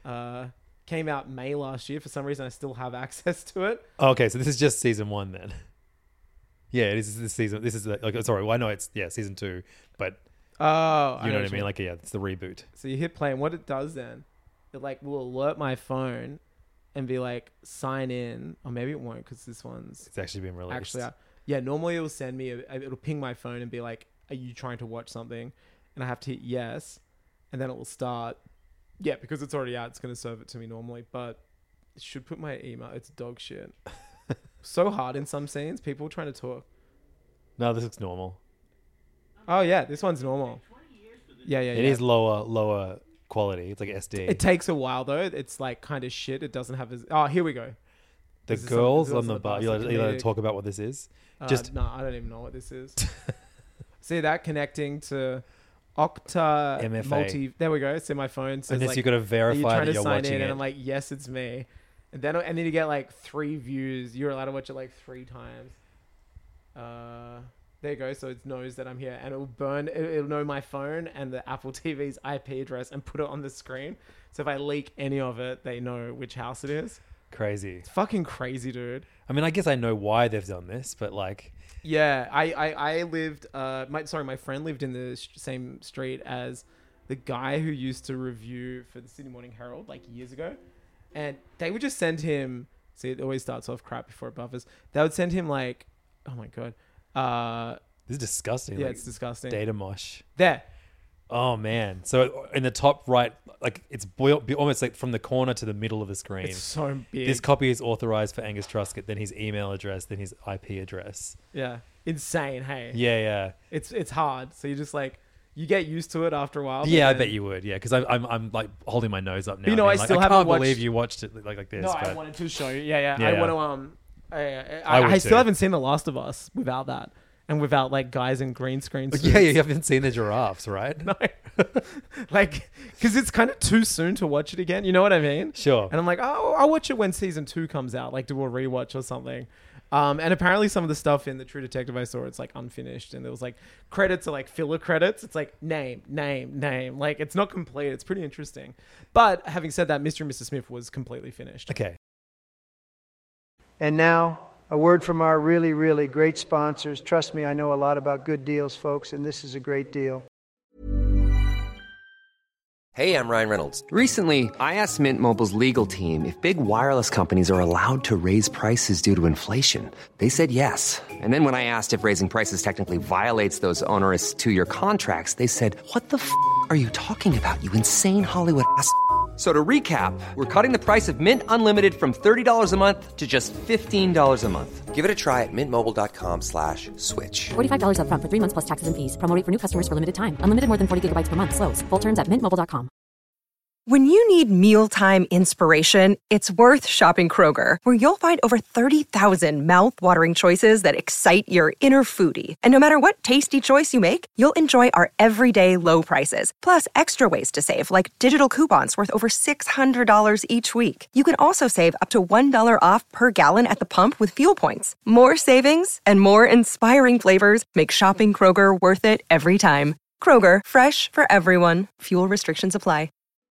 Uh, came out May last year. For some reason, I still have access to it. Okay, so this is just season one then. Yeah, it is this season. This is the, like sorry, well, I know it's yeah season two, but Oh, you know what I you mean. Like yeah, it's the reboot. So you hit play, and what it does then, it like will alert my phone, and be like sign in, or maybe it won't because this one's It's actually been released. actually out. Yeah. Normally it will send me, a, it'll ping my phone and be like, "Are you trying to watch something?" And I have to hit yes, and then it will start. Yeah, because it's already out, it's gonna serve it to me normally, but it should put my email. It's dog shit. So hard in some scenes. People trying to talk. No, this looks normal. Oh yeah, this one's normal. Yeah, yeah, It yeah. is lower lower quality. It's like S D. It takes a while though. It's like kind of shit. It doesn't have as. Oh, here we go. the This is some- girls this is on the the bar. bus, You like let you let comedic. talk about what this is. Uh, Just no, I don't even know what this is. See that connecting to Okta M F A. multi. There we go. See my phone says and this like, you got to are you verify trying that to you're sign watching in? it. And I'm like, yes, it's me. And then and then you get like three views. You're allowed to watch it like three times. Uh, there you go. So it knows that I'm here, and it'll burn. It, it'll know my phone and the Apple T V's I P address and put it on the screen. So if I leak any of it, they know which house it is. Crazy. It's fucking crazy, dude. I mean, I guess I know why they've done this, but like, Yeah, I, I, I lived, uh, my, sorry, my friend lived in the sh- same street as the guy who used to review for the Sydney Morning Herald like years ago. And they would just send him, see, it always starts off crap before it buffers. They would send him like, oh my God. Uh, this is disgusting. yeah, like, it's disgusting. data mosh. There. Oh man! So in the top right, like it's boil, almost like from the corner to the middle of the screen. It's so big. This copy is authorized for Angus Truscott. Then his email address. Then his I P address. Yeah. Insane, hey. Yeah, yeah, It's it's hard. So you just like, you get used to it after a while. but yeah. I then- bet you would. Yeah, because I'm, I'm I'm like holding my nose up now. you know, being I like, still I haven't can't watched- believe you watched it like like this. No, but I wanted to show you. Yeah, yeah. Yeah, I yeah. want to. Um, I, I, I I, would I still too. haven't seen The Last of Us without that, and without like guys in green screen suits. yeah, you haven't seen the giraffes, right? No, like because it's kind of too soon to watch it again. You know what I mean? Sure. And I'm like, oh, I'll watch it when season two comes out. Like do a rewatch or something. Um, and apparently some of the stuff in the True Detective I saw, it's like unfinished, and there was like credits are like filler credits. It's like name, name, name. Like it's not complete. It's pretty interesting. But having said that, Mister and Missus Smith was completely finished. Okay. And now, a word from our really, really great sponsors. Trust me, I know a lot about good deals, folks, and this is a great deal. Hey, I'm Ryan Reynolds. Recently, I asked Mint Mobile's legal team if big wireless companies are allowed to raise prices due to inflation. They said yes. And then when I asked if raising prices technically violates those onerous two-year contracts, they said, what the f*** are you talking about, you insane Hollywood ass f- So to recap, we're cutting the price of Mint Unlimited from thirty dollars a month to just fifteen dollars a month. Give it a try at mintmobile.com slash switch. forty-five dollars up front for three months plus taxes and fees. Promo rate for new customers for limited time. Unlimited more than forty gigabytes per month. Slows full terms at mint mobile dot com. When you need mealtime inspiration, it's worth shopping Kroger, where you'll find over thirty thousand mouthwatering choices that excite your inner foodie. And no matter what tasty choice you make, you'll enjoy our everyday low prices, plus extra ways to save, like digital coupons worth over six hundred dollars each week. You can also save up to one dollar off per gallon at the pump with fuel points. More savings and more inspiring flavors make shopping Kroger worth it every time. Kroger, fresh for everyone. Fuel restrictions apply.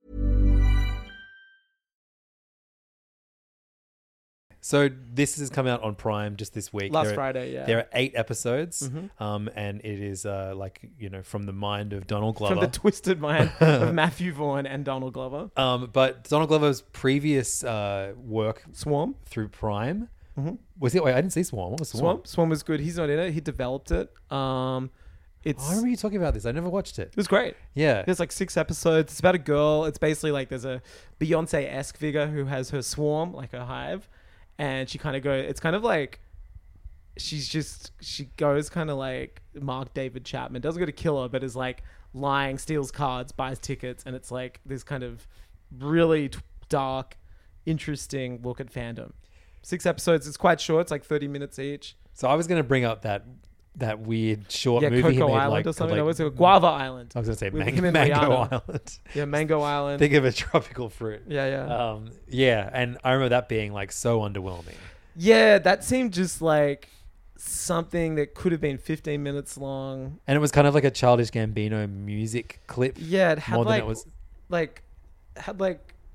So this has come out on Prime just this week. Last There are- Friday, yeah. There are eight episodes, Mhm. um, and it is uh, like you know from the mind of Donald Glover. From the twisted mind of Matthew Vaughn and Donald Glover. um, but Donald Glover's previous uh, work, Swarm through Prime, Mhm. was it? Wait, I didn't see Swarm. What was Swarm? Swarm. Swarm was good. He's not in it. He developed it. Um, it's Oh, I remember you talking about this. I never watched it. it was great. Yeah. There's like six episodes. It's about a girl. It's basically like there's a Beyonce-esque figure who has her swarm, like her hive, and she kind of go. It's kind of like she's just she goes kind of like Mark David Chapman. Doesn't go to kill her, but is like lying, steals cards, buys tickets, and it's like this kind of really t- dark, interesting look at fandom. Six episodes. It's quite short. It's like thirty minutes each. So I was going to bring up that that weird short Yeah, movie he Coco made, Island like, or something. like- No, what's it? Guava Island. I was going to say With man- him and Mango Rihanna. Island. Yeah, Mango Island. Think of a tropical fruit. Yeah, yeah. Um, yeah, and I remember that being like so underwhelming. Yeah, that seemed just like something that could have been fifteen minutes long. And it was kind of like a Childish Gambino music clip. Yeah, it had more like than it was. like had like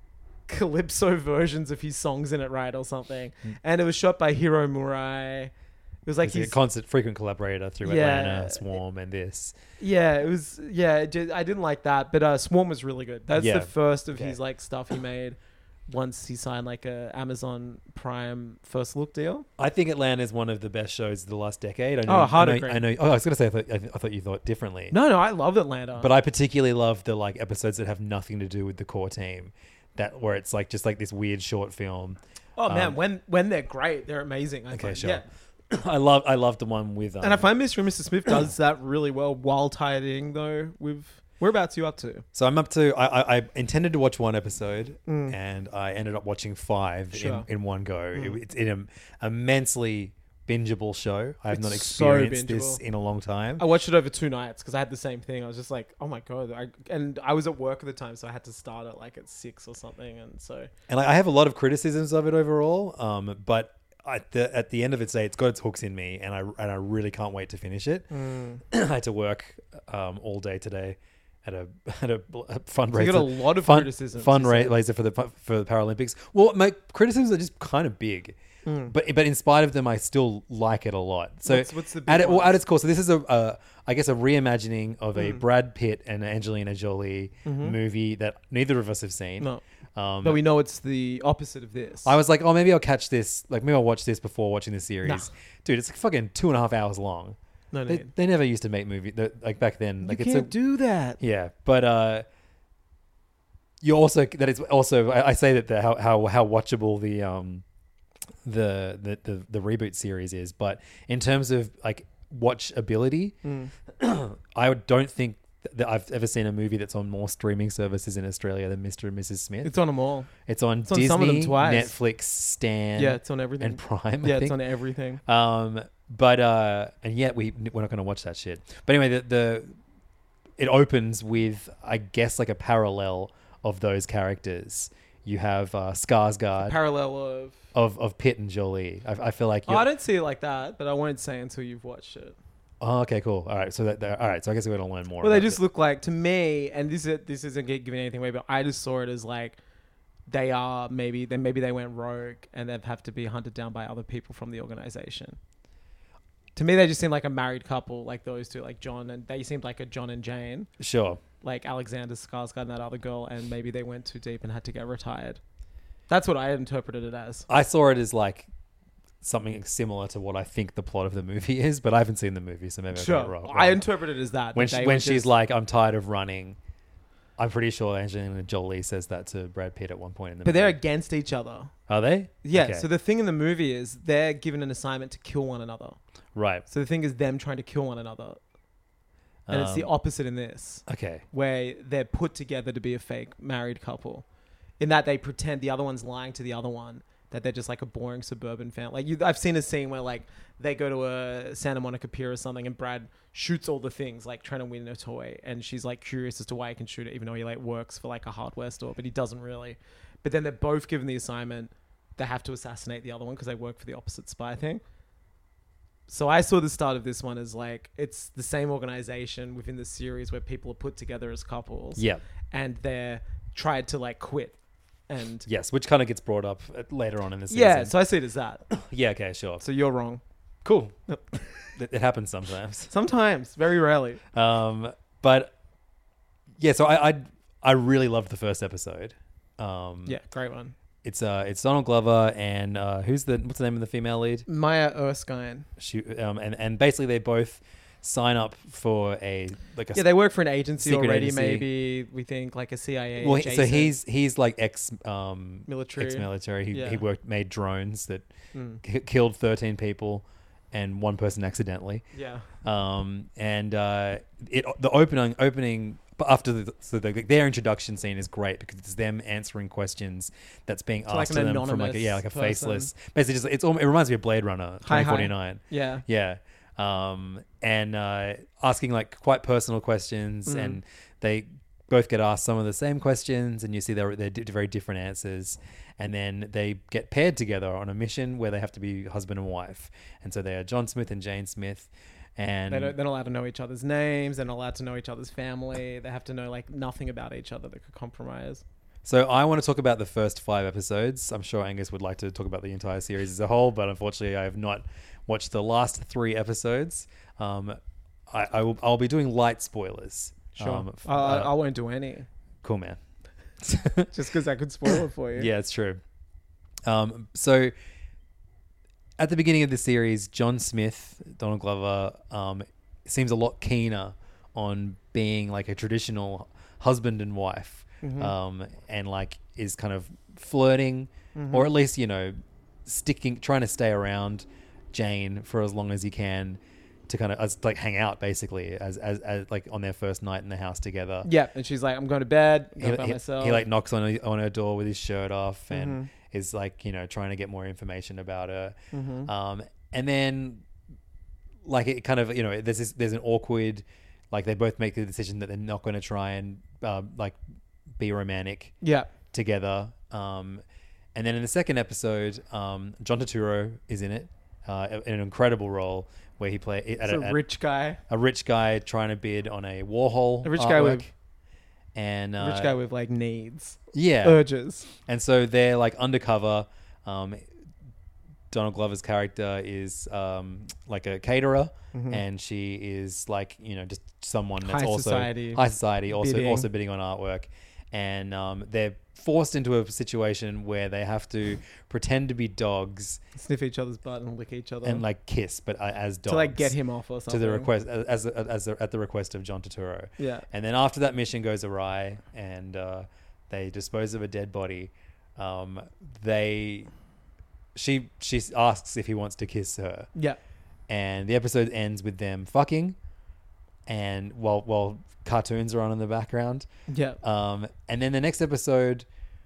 calypso versions of his songs in it, right, or something. Mm. And it was shot by Hiro Murai. It was like he's a constant, frequent collaborator through yeah, Atlanta, Swarm, and this. Yeah, it was. Yeah, it just, I didn't like that, but uh, Swarm was really good. That's yeah. the first of okay. his like stuff he made once he signed like a Amazon Prime first look deal. I think Atlanta is one of the best shows of the last decade. I know, oh, hard I know, agree. I know. Oh, I was gonna say I thought, I thought you thought differently. No, no, I love Atlanta, but I particularly love the like episodes that have nothing to do with the core team. That where it's like just like this weird short film. Oh um, man, when when they're great, they're amazing. I okay, find. sure. Yeah. I love I love the one with um, and I find Mister and Missus Smith does that really well while tying though with whereabouts you up to. So I'm up to I, I, I intended to watch one episode mm. and I ended up watching five sure. in, in one go. Mm. It, it's an immensely bingeable show. I have it's not experienced so this in a long time. I watched it over two nights because I had the same thing. I was just like, oh my god! I, and I was at work at the time, so I had to start it like at six or something. And so and I have a lot of criticisms of it overall, um, but. At the, at the end of its day, it's got its hooks in me, and I and I really can't wait to finish it. Mm. I had to work um, all day today at a at a, a fundraiser. So you got a lot of fun, criticisms. Fundraiser for the for the Paralympics. Well, my criticisms are just kind of big, mm. but but in spite of them, I still like it a lot. So what's, what's the big at it, well, ones? at its core, so this is a, a I guess a reimagining of a Mm. Brad Pitt and Angelina Jolie Mhm. movie that neither of us have seen. No. Um, but we know it's the opposite of this. I was like, oh, maybe I'll catch this. Like, maybe I'll watch this before watching the series. Nah. Dude, it's like fucking two and a half hours long. No, no, they, no. they never used to make movies like back then. You Like, can't it's a, do that. Yeah, but uh, you also that is also I, I say that the, how how how watchable the um the, the the the reboot series is, but in terms of like watchability, mm. I don't think that I've ever seen a movie that's on more streaming services in Australia than Mister and Missus Smith. It's on them all. It's on It's on Disney, some of them twice. Netflix, Stan. Yeah, it's on everything. And Prime. I Yeah, it's think. on everything. Um, but uh, and yet we we're not going to watch that shit. But anyway, the, the it opens with I guess like a parallel of those characters. You have uh, Skarsgård, Parallel of of of Pitt and Jolie. I, I feel like oh, you're, I don't see it like that, but I won't say until you've watched it. Oh, okay, cool. All right, so that, that all right. So I guess we're gonna learn more. Well, they about just it. look like to me, and this is, this isn't giving anything away, but I just saw it as like they are maybe then maybe they went rogue and they have to be hunted down by other people from the organization. To me, they just seem like a married couple, like those two, like John and they seemed like a John and Jane. Sure. Like Alexander Skarsgård and that other girl, and maybe they went too deep and had to get retired. That's what I interpreted it as. I saw it as like something similar to what I think the plot of the movie is, but I haven't seen the movie, so maybe Sure. I got it wrong. I interpreted it as that. When that she, they when were she's just- like, "I'm tired of running," I'm pretty sure Angelina Jolie says that to Brad Pitt at one point in the but movie. they're against each other. Are they? Yeah. Okay. So the thing in the movie is they're given an assignment to kill one another. Right. So the thing is them trying to kill one another. And um, it's the opposite in this. Okay. Where they're put together to be a fake married couple. In that they pretend the other one's lying to the other one. That they're just like a boring suburban family. Like you, I've seen a scene where like they go to a Santa Monica pier or something and Brad shoots all the things like trying to win a toy. And she's like curious as to why he can shoot it even though he like works for like a hardware store. But he doesn't really. But then they're both given the assignment. They have to assassinate the other one because they work for the opposite spy thing. So I saw the start of this one as like it's the same organization within the series where people are put together as couples. Yeah. And they're tried to like quit. And yes, which kind of gets brought up later on in the season. Yeah, so I see it as that. Yeah, okay, sure. So you're wrong. Cool. it, it happens sometimes. Sometimes, very rarely. Um, but yeah, so I, I I really loved the first episode. Um, yeah, great one. It's uh, it's Donald Glover and uh, who's the what's the name of the female lead? Maya Erskine. She um, and and basically they both sign up for a like a yeah they work for an agency already agency. Maybe we think like a C I A well adjacent. so he's he's like ex um military ex-military he, yeah. he worked made drones that mm. k- killed thirteen people and one person accidentally yeah um and uh it the opening opening but after the so the, their introduction scene is great because it's them answering questions that's being so asked like to them from like a, yeah like a person. faceless basically just it's all it reminds me of Blade Runner twenty forty-nine. Yeah yeah um and uh asking like quite personal questions mm. and they both get asked some of the same questions and you see they're, they're d- very different answers and then they get paired together on a mission where they have to be husband and wife and so they are John Smith and Jane Smith and they don't, they're not allowed to know each other's names. They're not allowed to know each other's family. They have to know like nothing about each other that could compromise. So I want to talk about the first five episodes. I'm sure Angus would like to talk about the entire series as a whole, but unfortunately I have not watched the last three episodes. Um, I, I will, I'll be doing light spoilers. Sure. Um, f- I, uh, I won't do any. Cool, man. Just because I could spoil it for you. Yeah, it's true. Um, so at the beginning of the series, John Smith, Donald Glover, um, seems a lot keener on being like a traditional husband and wife. Mm-hmm. Um, and like is kind of flirting, mm-hmm. or at least, you know, sticking, trying to stay around Jane for as long as he can to kind of as, like hang out basically as, as as like on their first night in the house together. Yeah, and she's like, I'm going to bed, I'm going he, by he, myself. He like knocks on on her door with his shirt off and mm-hmm. is like, you know, trying to get more information about her. Mm-hmm. Um, and then like it kind of, you know, there's this, there's an awkward, like they both make the decision that they're not going to try and uh, like be romantic yeah. together. Um, and then in the second episode, um, John Turturro is in it, uh, in an incredible role where he plays a, a rich guy, a rich guy trying to bid on a Warhol, a rich artwork. guy with, and uh, a rich guy with like needs, yeah, urges. And so they're like undercover. Um, Donald Glover's character is um, like a caterer, mm-hmm. and she is like, you know, just someone that's high also society, high society, also bidding. also bidding on artwork. And um, they're forced into a situation where they have to pretend to be dogs, sniff each other's butt and lick each other, and like kiss, but uh, as dogs to like get him off or something. To the request, as as, as a, at the request of John Turturro. Yeah. And then after that mission goes awry, and uh, they dispose of a dead body, um, they she she asks if he wants to kiss her. Yeah. And the episode ends with them fucking, and while while cartoons are on in the background. Yeah. Um, and then the next episode,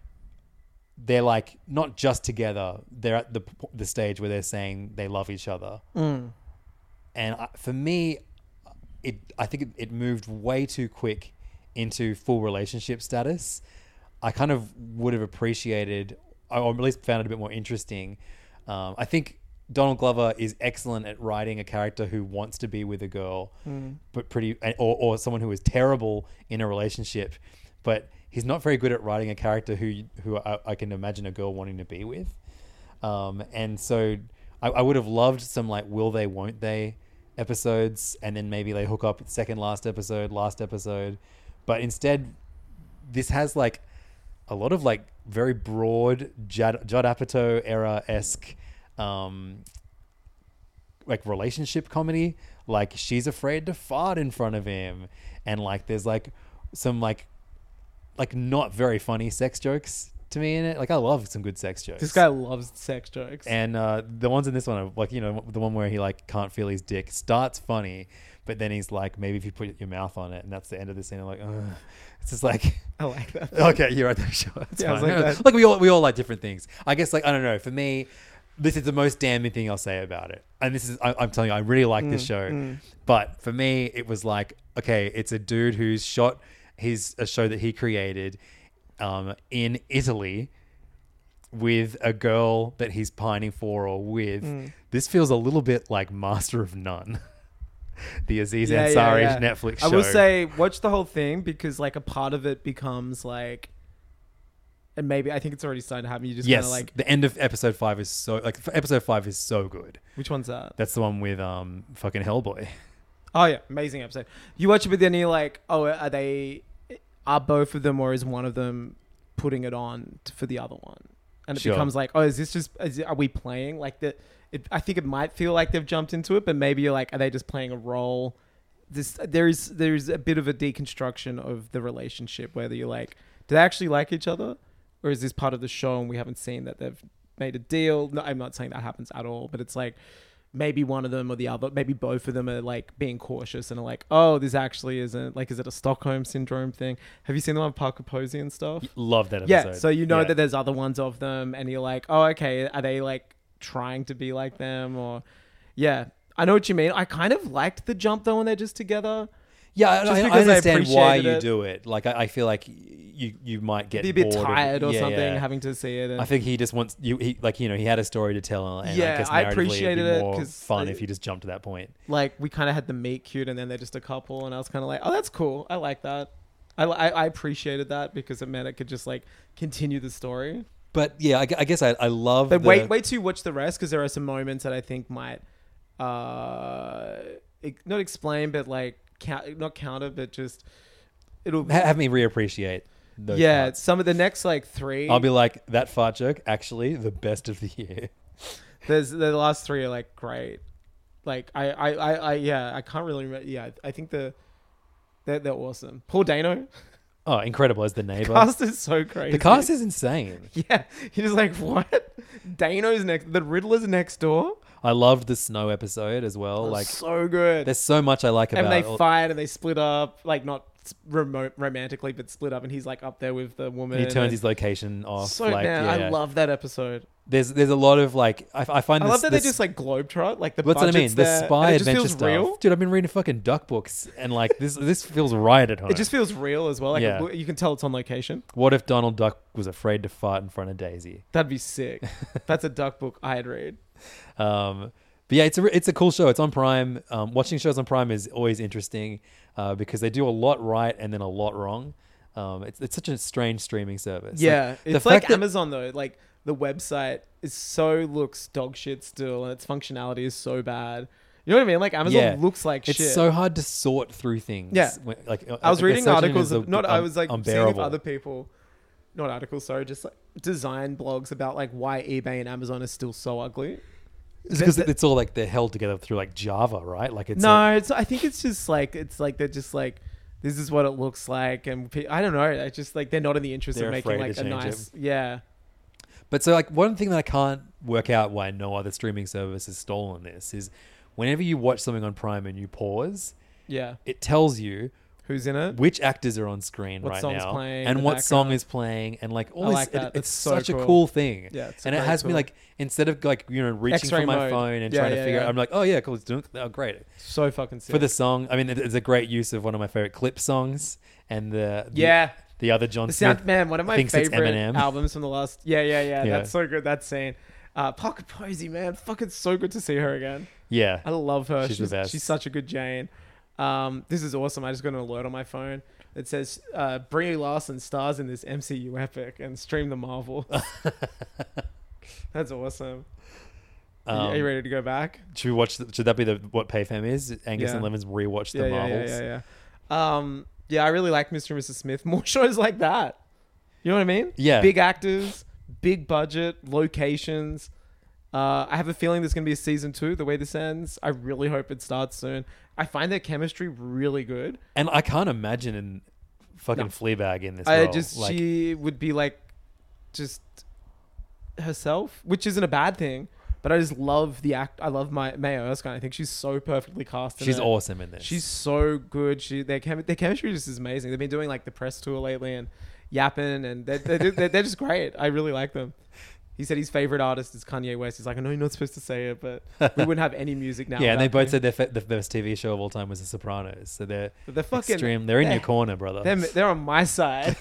they're like not just together. They're at the the stage where they're saying they love each other. Mm. And I, for me, it I think it, it moved way too quick into full relationship status. I kind of would have appreciated, or at least found it a bit more interesting. Um, I think Donald Glover is excellent at writing a character who wants to be with a girl, mm. but pretty, or, or someone who is terrible in a relationship, but he's not very good at writing a character who who I, I can imagine a girl wanting to be with. Um, and so I, I would have loved some like will they, won't they episodes, and then maybe they hook up second last episode, last episode. But instead, this has like a lot of like very broad Judd, Judd Apatow era-esque um like relationship comedy. Like she's afraid to fart in front of him, and like there's like some like like not very funny sex jokes to me in it. Like I love some good sex jokes. This guy loves sex jokes, and uh the ones in this one are like, you know, the one where he like can't feel his dick starts funny, but then he's like, maybe if you put your mouth on it, and that's the end of the scene. I'm like, ugh. It's just like, I like that. Okay, you're right there. Sure, it's yeah, I was fine. like, that. Like we all we all like different things. I guess like I don't know. For me, this is the most damning thing I'll say about it. And this is, I, I'm telling you, I really like mm, this show. Mm. But for me, it was like, okay, it's a dude who's shot his a show that he created um, in Italy with a girl that he's pining for or with. Mm. This feels a little bit like Master of None. The Aziz yeah, Ansari yeah, yeah. Netflix show. I will say, watch the whole thing, because like a part of it becomes like, and maybe I think it's already starting to happen. You just yes, kind of like the end of episode five is so like episode five is so good. Which one's that? That's the one with um fucking Hellboy. Oh yeah, amazing episode. You watch it, but then you're like, oh, are they? Are both of them, or is one of them putting it on t- for the other one? And it Sure. becomes like, oh, is this just? Is it, are we playing like the? It, I think it might feel like they've jumped into it, but maybe you're like, are they just playing a role? This there is there is a bit of a deconstruction of the relationship, whether you're like, do they actually like each other? Or is this part of the show and we haven't seen that they've made a deal? No, I'm not saying that happens at all, but it's like maybe one of them or the other, maybe both of them are like being cautious and are like, oh, this actually isn't, like, is it a Stockholm Syndrome thing? Have you seen the one with Parker Posey and stuff? Love that Yeah, episode. so you know Yeah. that there's other ones of them and you're like, oh, okay, are they like trying to be like them? Or yeah, I know what you mean. I kind of liked the jump though when they're just together. Yeah, Just I, I because I understand why you appreciated it. do it. Like, I, I feel like you you might get Be a bit bored of- tired or yeah, something yeah. having to see it. And I think he just wants you. He like you know he had a story to tell, and Yeah, I guess I narratively appreciated it'd be it more 'cause fun I- if you just jumped to that point. like we kind of had the meet cute and then they're just a couple and I was kind of like, oh, that's cool. I like that. I, I I appreciated that because it meant it could just like continue the story. But yeah, I, gu- I guess I, I love. But the, wait, wait till you watch the rest because there are some moments that I think might, uh, ex- not explain, but like count, not counter, but just it'll ha- have me reappreciate. Those yeah, parts. some of the next like three. I'll be like that fart joke. Actually, the best of the year. There's the last three are like great. Like I, I, I, I yeah, I can't really remember. Yeah, I think the they're, they're awesome. Paul Dano. Oh, incredible as the neighbor. The cast is so crazy. The cast is insane. Yeah, you're just like, what? Dano's next. The Riddler's next door. I loved the snow episode as well. Oh, like so good. There's so much I like about. And they all- fight and they split up, like not remote romantically, but split up. And he's like up there with the woman. He turns and his location off. So like, man, yeah. I love that episode. There's there's a lot of like I, I find I this, love that this, they just like globetrot, like the what's what I mean? budget's The there, and spy it just adventure feels stuff, real. dude. I've been reading fucking duck books and like this this feels right at home. It just feels real as well. Like Yeah. you can tell it's on location. What if Donald Duck was afraid to fart in front of Daisy? That'd be sick. That's a duck book I'd read. Um, but yeah, it's a it's a cool show. It's on Prime. Um, watching shows on Prime is always interesting uh, because they do a lot right and then a lot wrong. Um, it's it's such a strange streaming service. Yeah, Like, the it's like fact that- Amazon though. Like the website is so looks dog shit still, and its functionality is so bad. You know what I mean? Like Amazon yeah, looks like it's shit. so hard to sort through things. Yeah. When- like I was like, reading searching articles is of a- not. I un- was like seeing if unbearable. other people, not articles, sorry, just like design blogs about like why eBay and Amazon is still so ugly. It's because it's all like they're held together through like Java, right? Like it's no, a- it's. I think it's just like it's like they're just like this is what it looks like, and pe- I don't know. I just like they're not in the interest They're of making afraid like to a change nice, it. yeah. But so like one thing that I can't work out why no other streaming service has stolen this is whenever you watch something on Prime and you pause, Yeah. it tells you who's in it, which actors are on screen What right song's now, playing in and the what song background. is playing, and like all I this. like that. it- it's That's so such a cool. cool thing. Yeah, it's a and it very has me cool. like instead of like you know reaching X-ray for my mode. phone and Yeah, trying to yeah, figure yeah. out, I'm like, oh yeah, cool, it's doing oh great. So fucking sick. For the song, I mean, it- it's a great use of one of my favorite clip songs, and the, the Yeah. the other John The Smith. sound, man, one of my thinks it's favorite Eminem. albums from the last. Yeah, yeah, yeah, Yeah. That's so good. That scene. Uh, Pocket Posey, man, fucking so good to see her again. Yeah, I love her. She's She's, the best. she's such a good Jane. Um, this is awesome. I just got an alert on my phone that says uh, Brie Larson stars in this M C U epic and stream the Marvel. That's awesome. Are you- are you Um, ready to go back? Should we watch? The, should that be the what Payfam is? Angus Yeah. and Levin's rewatch the yeah, yeah, Marvels. yeah, yeah, yeah. Um, yeah, I really like Mister and Missus Smith. More shows like that. You know what I mean? Yeah. Big actors, big budget, locations. Uh, I have a feeling there's going to be a season two, the way this ends. I really hope it starts soon. I find their chemistry really good. And I can't imagine in fucking No. Fleabag in this I role. just, Like, she would be like, just herself, which isn't a bad thing. But I just love the act. I love my Maya Erskine. I think she's so perfectly cast. In she's it. awesome in this. She's so good. She their chem- their chemistry just is amazing. They've been doing like the press tour lately and yapping, and they're they're, they're, they're just great. I really like them. He said his favorite artist is Kanye West. He's like, I know you're not supposed to say it, but we wouldn't have any music now. yeah, and they without both Kanye. said their fa- the best T V show of all time was The Sopranos. So they're But they're fucking extreme. They're in your they're- corner, brother. They're, they're on my side.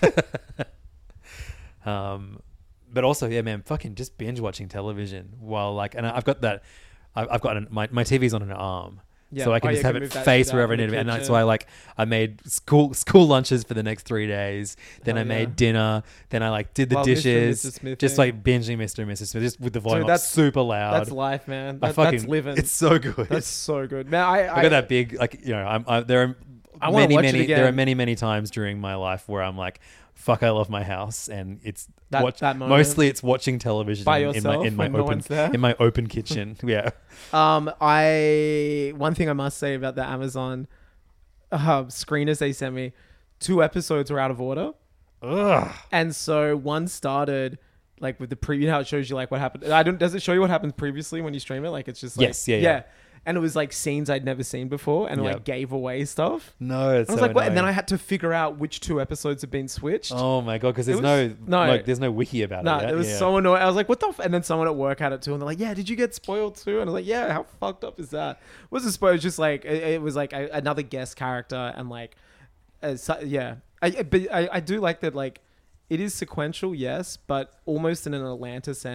Um, but also, yeah, man, fucking just binge watching television while like, and I've got that. I've, I've got an, my my T V's on an arm. Yeah. So I can Oh, just yeah, have can it move that face shit out wherever I in need the to be. And that's kitchen. why like I made school school lunches for the next three days. Then Hell I made yeah. dinner. Then I like did the While Mister and dishes. Missus Smith Just thing. like binging Mister and Missus Smith just with the volume Dude, up that's super loud. That's life, man. I That, fucking, that's living. It's so good. That's so good, man. I I I got that big like you know I'm I, there are I wanna many watch it many there are again. many many times during my life where I'm like fuck I love my house and it's That- watch, that moment. mostly it's watching television By in, in my yourself in my when no open one's there? in my open kitchen yeah Um, I one thing I must say about the Amazon uh, screeners they sent me, two episodes were out of order, Ugh. and so one started like with the preview. You know how it shows you like what happened. I don't. Does it show you what happens previously when you stream it? Like it's just like, Yes, yeah, yeah. And it was like scenes I'd never seen before, and it Yep. like gave away stuff. no it's I was so like, what? And then I annoying. had to figure out which two episodes had been switched. oh my god because there's It no was- no. like there's no wiki about No, it yet. it was yeah. so annoying. I was like, what the f-? And then someone at work had it too. And they're like, yeah, did you get spoiled too? And I was like, yeah, how fucked up is that? It wasn't spoiled. It was just like, it, it was like a, another guest character. And like, uh, so, yeah. I, but I, I do like that, like, it is sequential, yes, but almost in an Atlanta sense.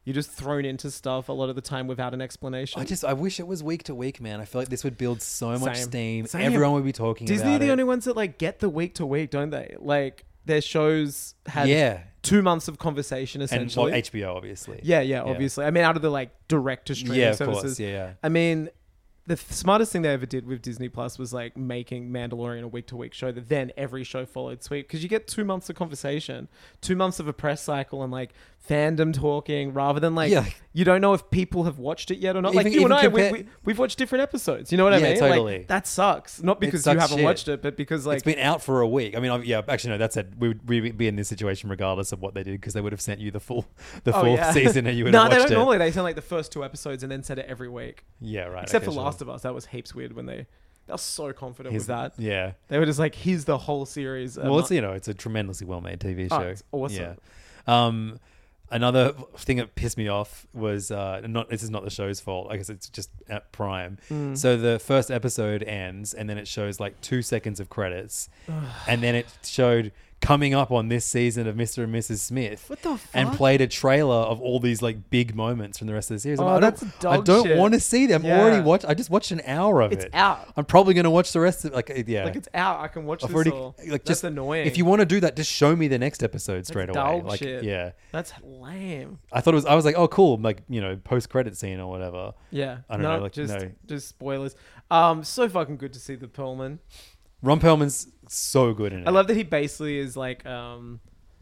You're just thrown into stuff a lot of the time without an explanation. I just, I wish it was week to week, man. I feel like this would build so much Same. steam. Same. Everyone would be talking Disney about are the it. only ones that like get the week to week, don't they? Like their shows had Yeah. two months of conversation And essentially. well, H B O, obviously. Yeah, yeah, obviously. I mean, out of the like direct to streaming Yeah, of services. course. Yeah, yeah. I mean, the th- smartest thing they ever did with Disney Plus was like making Mandalorian a week to week show that then every show followed suite because you get two months of conversation, two months of a press cycle and like fandom talking rather than like Yeah. you don't know if people have watched it yet or not. Like Even- you and even I, we, compare- we, we've watched different episodes. You know what I Yeah, mean? totally. Like, that sucks. Not because It you sucks haven't shit. watched it, but because like It's been out for a week. I mean, I've, yeah, actually, no, that said, we would we would be in this situation regardless of what they did because they would have sent you the full the Oh, full yeah. season and you would no, have they watched don't it. normally. They send like the first two episodes and then send it every week. Yeah, right. Except okay, for sure. Last of Us, that was heaps weird when they they were so confident Here's- with that. Yeah. They were just like, here's the whole series. Well, it's, you know, it's a tremendously well-made T V show. Oh, it's awesome. Yeah. Um, another thing that pissed me off was uh, not. This is not the show's fault. I guess it's just at Prime. Mm. So the first episode ends, and then it shows like two seconds of credits, and then it showed coming up on this season of Mister and Missus Smith. What the And fuck? played a trailer of all these like big moments from the rest of the series. I'm Oh, like, I don't, that's dog I don't shit. want to see them. Yeah. Already watched. I just watched an hour of It's it. out. I'm probably going to watch the rest of like uh, yeah. Like it's out. I can watch I've this already all. like That's just annoying. If you want to do that, just show me the next episode straight That's away. dog Like shit. yeah, That's lame. I thought it was. I was like, oh cool, like you know, post credit scene or whatever. Yeah. I don't no, know. Like just no, just spoilers. Um, so fucking good to see the Perlman. Ron Perlman's so good in it. I love that he basically is like um,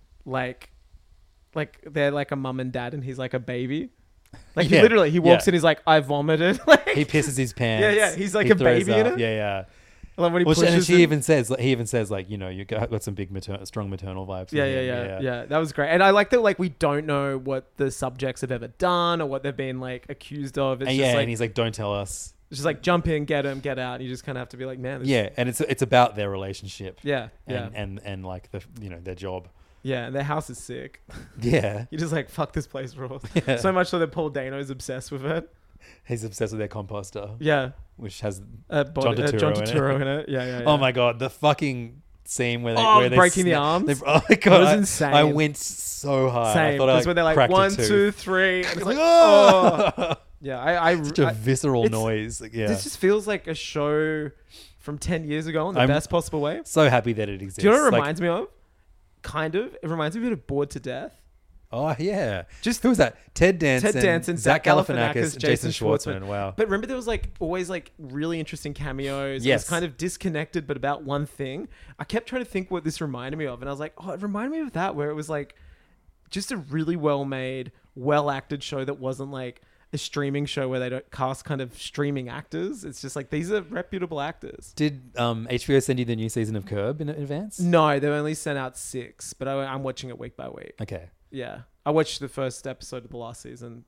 like, like they're like a mum and dad, and he's like a baby. Like he Yeah. literally, he walks Yeah. in, he's like, I vomited. Like He pisses his pants. Yeah, yeah. He's like He a throws baby in up. it. Yeah, yeah. I love when he Well, pushes and she him. even says, like, he even says, like, you know, you got, got some big maternal, strong maternal vibes. Yeah, from yeah, him. yeah, yeah, That was great, and I like that. Like we don't know what the subjects have ever done or what they've been like accused of. It's And just yeah, like, and he's like, don't tell us. it's just like jump in, get him, get out. And you just kind of have to be like, man, this Yeah, and it's it's about their relationship. Yeah, and, yeah. and and like the you know their job. yeah. And their house is sick. Yeah, You're just like, fuck this place rules. Yeah. So much so that Paul Dano's obsessed with it. he's obsessed with their composter. Yeah, which has uh, John bod- uh, Turturro John in it. Turturro in it. Yeah, yeah, yeah. Oh my god, the fucking scene where they Oh, where they breaking the snap- arms? they- oh my god, That was I- insane. I went so hard. I Same. thought I Because when they're like cracked a one, tooth. two, three, and it's like, oh, oh. Yeah, I, I such a I- visceral it's- noise. Like, yeah, This just feels like a show from ten years ago in the I'm best possible way. so happy that it exists. Do you know what it Like- reminds me of? Kind of. It reminds me a bit of Bored to Death. Oh yeah, Just who was that? Ted Danson, Ted Danson, Zach Zach Galifianakis, Galifianakis, Jason Jason Schwartzman. Schwartzman. Wow. But remember, there was like always like really interesting cameos. It Yes. was kind of disconnected, but about one thing. I kept trying to think what this reminded me of, and I was like, oh, it reminded me of that, where it was like just a really well made, well acted show that wasn't like a streaming show where they don't cast kind of streaming actors. It's just like these are reputable actors. Did um, H B O send you the new season of Curb in advance? No, they've only sent out six, but I, I'm watching it week by week. Okay. Yeah, I watched the first episode of the last season.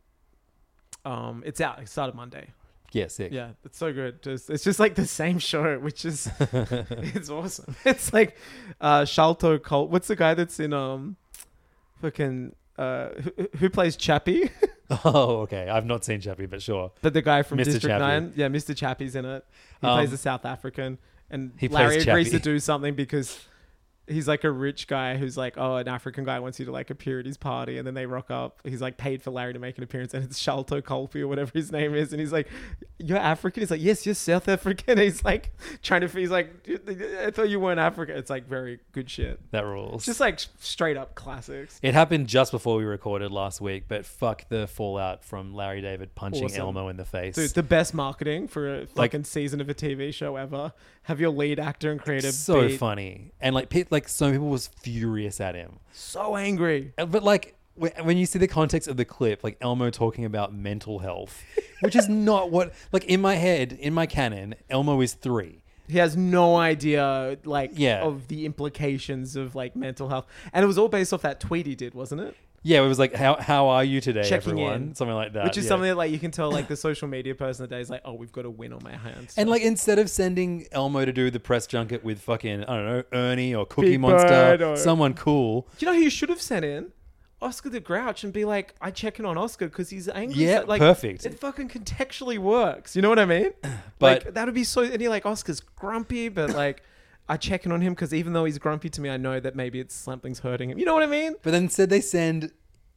Um, it's out. It started Monday. Yeah, sick. Yeah, it's so good. Just it's just like the same show, which is it's awesome. It's like uh Shalto Colt. What's the guy that's in um fucking uh who, who plays Chappie? Oh, okay. I've not seen Chappie, but sure. But the guy from Mister District Chappie. Nine. Yeah, Mister Chappie's in it. He Um, plays a South African, and he Larry plays agrees to Chappie. do something because he's like a rich guy who's like, oh, an African guy wants you to like appear at his party, and then they rock up. He's like paid for Larry to make an appearance, and it's Shalto Colby or whatever his name is, and he's like, "You're African?" He's like, "Yes, you're South African." He's like trying to. He's like, "I thought you weren't African." It's like very good shit. That rules. It's just like straight up classics. It happened just before we recorded last week, but fuck the fallout from Larry David punching Awesome. Elmo in the face. Dude, the best marketing for a Like- fucking season of a T V show ever. Have your lead actor and creator so beat- funny, and like pe- like so people was furious at him. so angry. Uh, But like wh- when you see the context of the clip, like Elmo talking about mental health, which is not what like in my head, in my canon, Elmo is three. He has no idea, like, Yeah. of the implications of like mental health, and it was all based off that tweet he did, wasn't it? Yeah, it was like, how how are you today, Checking everyone? in. Something like that. Which is yeah. something that like you can tell like the social media person of the day is like, oh, we've got a win on my hands. And like instead of sending Elmo to do the press junket with fucking I don't know Ernie or Cookie Big Monster, Bird or- someone cool. do you know who you should have sent in? Oscar the Grouch, and be like, I check in on Oscar because he's angry. Yeah, So, like, perfect. It fucking contextually works. You know what I mean? But- like that would be so. And you're like, Oscar's grumpy, but like. I check in on him because even though he's grumpy to me, I know that maybe it's something's hurting him. You know what I mean? But then instead they send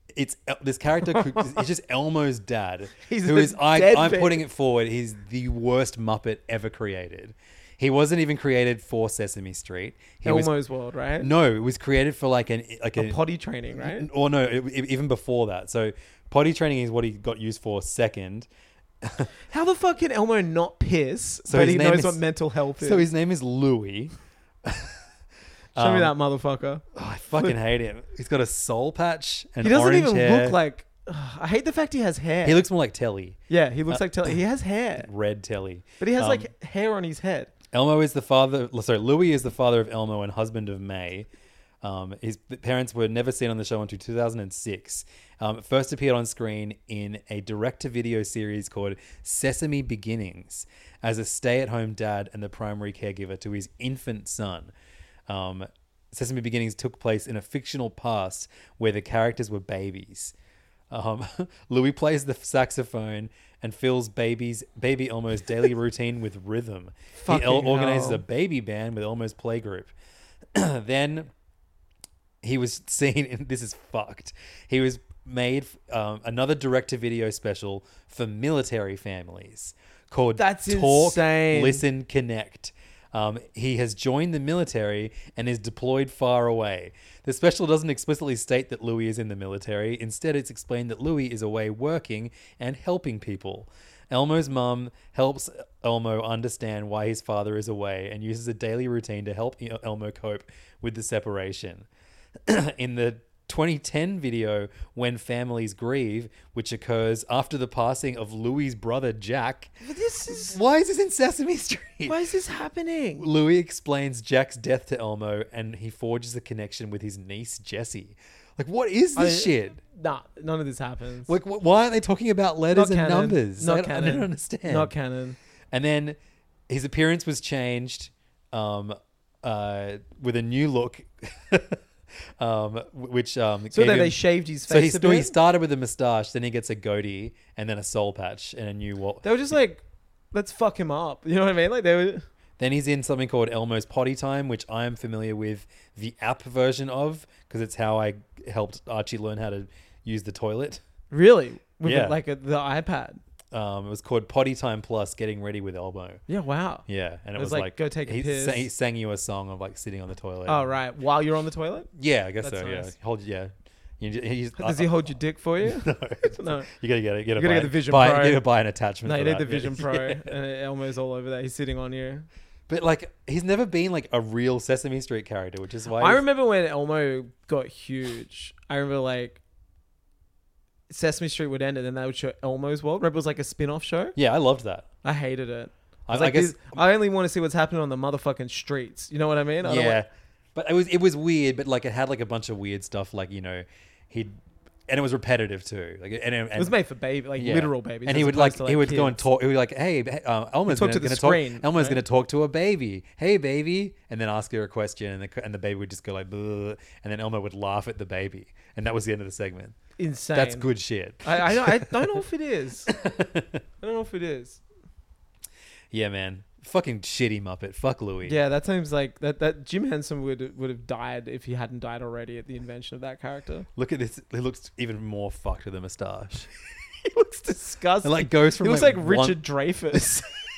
it's this character. It's just Elmo's dad. He's who a is I, dead I'm baby. putting it forward. He's the worst Muppet ever created. He wasn't even created for Sesame Street. He Elmo's was, World, right? No, it was created for like an like A a, potty training, right? Or no, it, it- even before that. So potty training is what he got used for second. How the fuck can Elmo not piss? So but his he name knows is- what mental health is. So his name is Louis. Show me Um, that motherfucker. Oh, I fucking hate him. He's got a soul patch and He doesn't orange even hair. look like. Ugh, I hate the fact he has hair. He looks more like Telly, Yeah, he looks uh, like Telly. He has hair, red Telly. but he has Um, like hair on his head. Elmo is the father. Sorry, Louis is the father of Elmo and husband of May. Um, his parents were never seen on the show until two thousand six. Um, it first appeared on screen in a direct-to-video series called Sesame Beginnings as a stay-at-home dad and the primary caregiver to his infant son. Um, Sesame Beginnings took place in a fictional past where the characters were babies. Um, Louis plays the saxophone and fills baby's baby Elmo's daily routine with rhythm. Fucking he el- organizes hell. a baby band with Elmo's playgroup. Then he was seen in, this is fucked. He was made um, another direct-to-video special for military families called That's Talk, insane. Listen, Connect. Um, he has joined the military and is deployed far away. The special doesn't explicitly state that Louis is in the military. Instead, it's explained that Louis is away working and helping people. Elmo's mum helps Elmo understand why his father is away and uses a daily routine to help Elmo cope with the separation. In the twenty ten video, When Families Grieve, which occurs after the passing of Louis' brother Jack. This is Why is this in Sesame Street? why is this happening? Louis explains Jack's death to Elmo and he forges a connection with his niece Jessie. Like, what is this I- shit? Nah, none of this happens. Like, wh- why aren't they talking about letters Not and canon. numbers? Not I, don't- canon. I don't understand. Not canon. And then his appearance was changed um, uh, with a new look, um, which um, So gave then him- they shaved his So he, face a st- he bit? started with a mustache, then he gets a goatee, and then a soul patch and a new wall. They were just like, let's fuck him up. You know what I mean? Like they were. Then he's in something called Elmo's Potty Time, which I am familiar with the app version of because it's how I helped Archie learn how to use the toilet. Really? With Yeah. it, like a, the iPad. Um, it was called Potty Time Plus Getting Ready with Elmo. Yeah, wow. Yeah, and it, It was, was like, like, go take a he piss. Sang, he sang you a song of like sitting on the toilet. Oh, right. While you're on the toilet? Yeah, I guess That's so. nice. Yeah, hold yeah. You, ju- he's, Does he hold your dick for you? No, No. you gotta get it. You gotta, You gotta buy get the it. Vision buy, Pro. You gotta buy an attachment. No, for you need that. the Vision Yeah. Pro. Yeah. And Elmo's all over there. He's sitting on you. But like, he's never been like a real Sesame Street character, which is why I he's- remember when Elmo got huge. I remember like Sesame Street would end and then they would show Elmo's World. Remember it was like a spin-off show? Yeah, I loved that. I hated it. I was I- I like, guess- this- I only want to see what's happening on the motherfucking streets. You know what I mean? I don't Yeah, want- but it was it was weird, but like it had like a bunch of weird stuff, like you know, he'd and it was repetitive too. Like and, and it was made for baby, like yeah. literal babies. And as he would opposed like, to, he would go and kids. talk. He would be like, "Hey, uh, Elmo's talk gonna, to the gonna screen, talk. Elmo's right? gonna talk to a baby. Hey, baby," and then ask her a question, and the and the baby would just go like, "Bleh," and then Elmo would laugh at the baby, and that was the end of the segment. Insane. That's good shit. I, I, I don't know if it is. I don't know if it is. Yeah, man. Fucking shitty Muppet. Fuck Louis. Yeah, that seems like that. That Jim Henson would would have died if he hadn't died already at the invention of that character. Look at this. He looks even more fucked with a moustache. He looks disgusting. It like goes from he looks like, like, one- Richard Dreyfuss.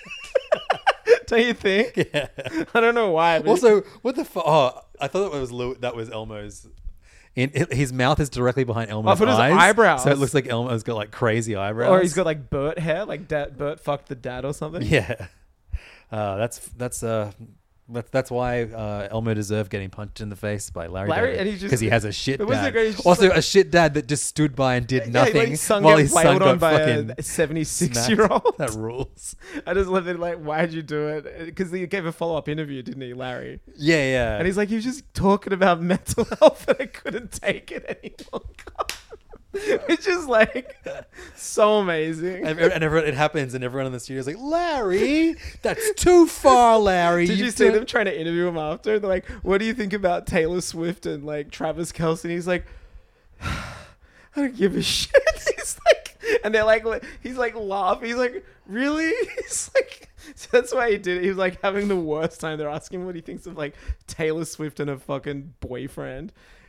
Don't you think? Yeah. I don't know why. But Also, what the fuck? Oh, I thought it was Louis, that was Elmo's. In, his mouth is directly behind Elmo's I thought it was eyes, eyebrows. so it looks like Elmo's got like crazy eyebrows. or he's got like Bert hair, like dad, Bert fucked the dad or something. yeah. Uh, that's that's uh that's that's why uh, Elmo deserved getting punched in the face by Larry, Larry- David, and he just- because he has a shit But wasn't dad. it great? He's just Also, like- a shit dad that just stood by and did Yeah, nothing like, son while get his son wailed got on by fucking a seventy-six smacked. year old. That rules. I just love it. Like, why'd you do it? Because he gave a follow up interview, didn't he, Larry? Yeah, yeah. And he's like, he was just talking about mental health, and I couldn't take it anymore. Which is like so amazing. And, and everyone, it happens, and everyone in the studio is like, "Larry, that's too far, Larry." Did you You've see done-" them trying to interview him after? They're like, "What do you think about Taylor Swift and like Travis Kelce?" And he's like, "I don't give a shit." He's like, and they're like, he's like laughing. He's like, "Really?" He's like, so that's why he did it. He was like having the worst time. They're asking what he thinks of like Taylor Swift and her fucking boyfriend.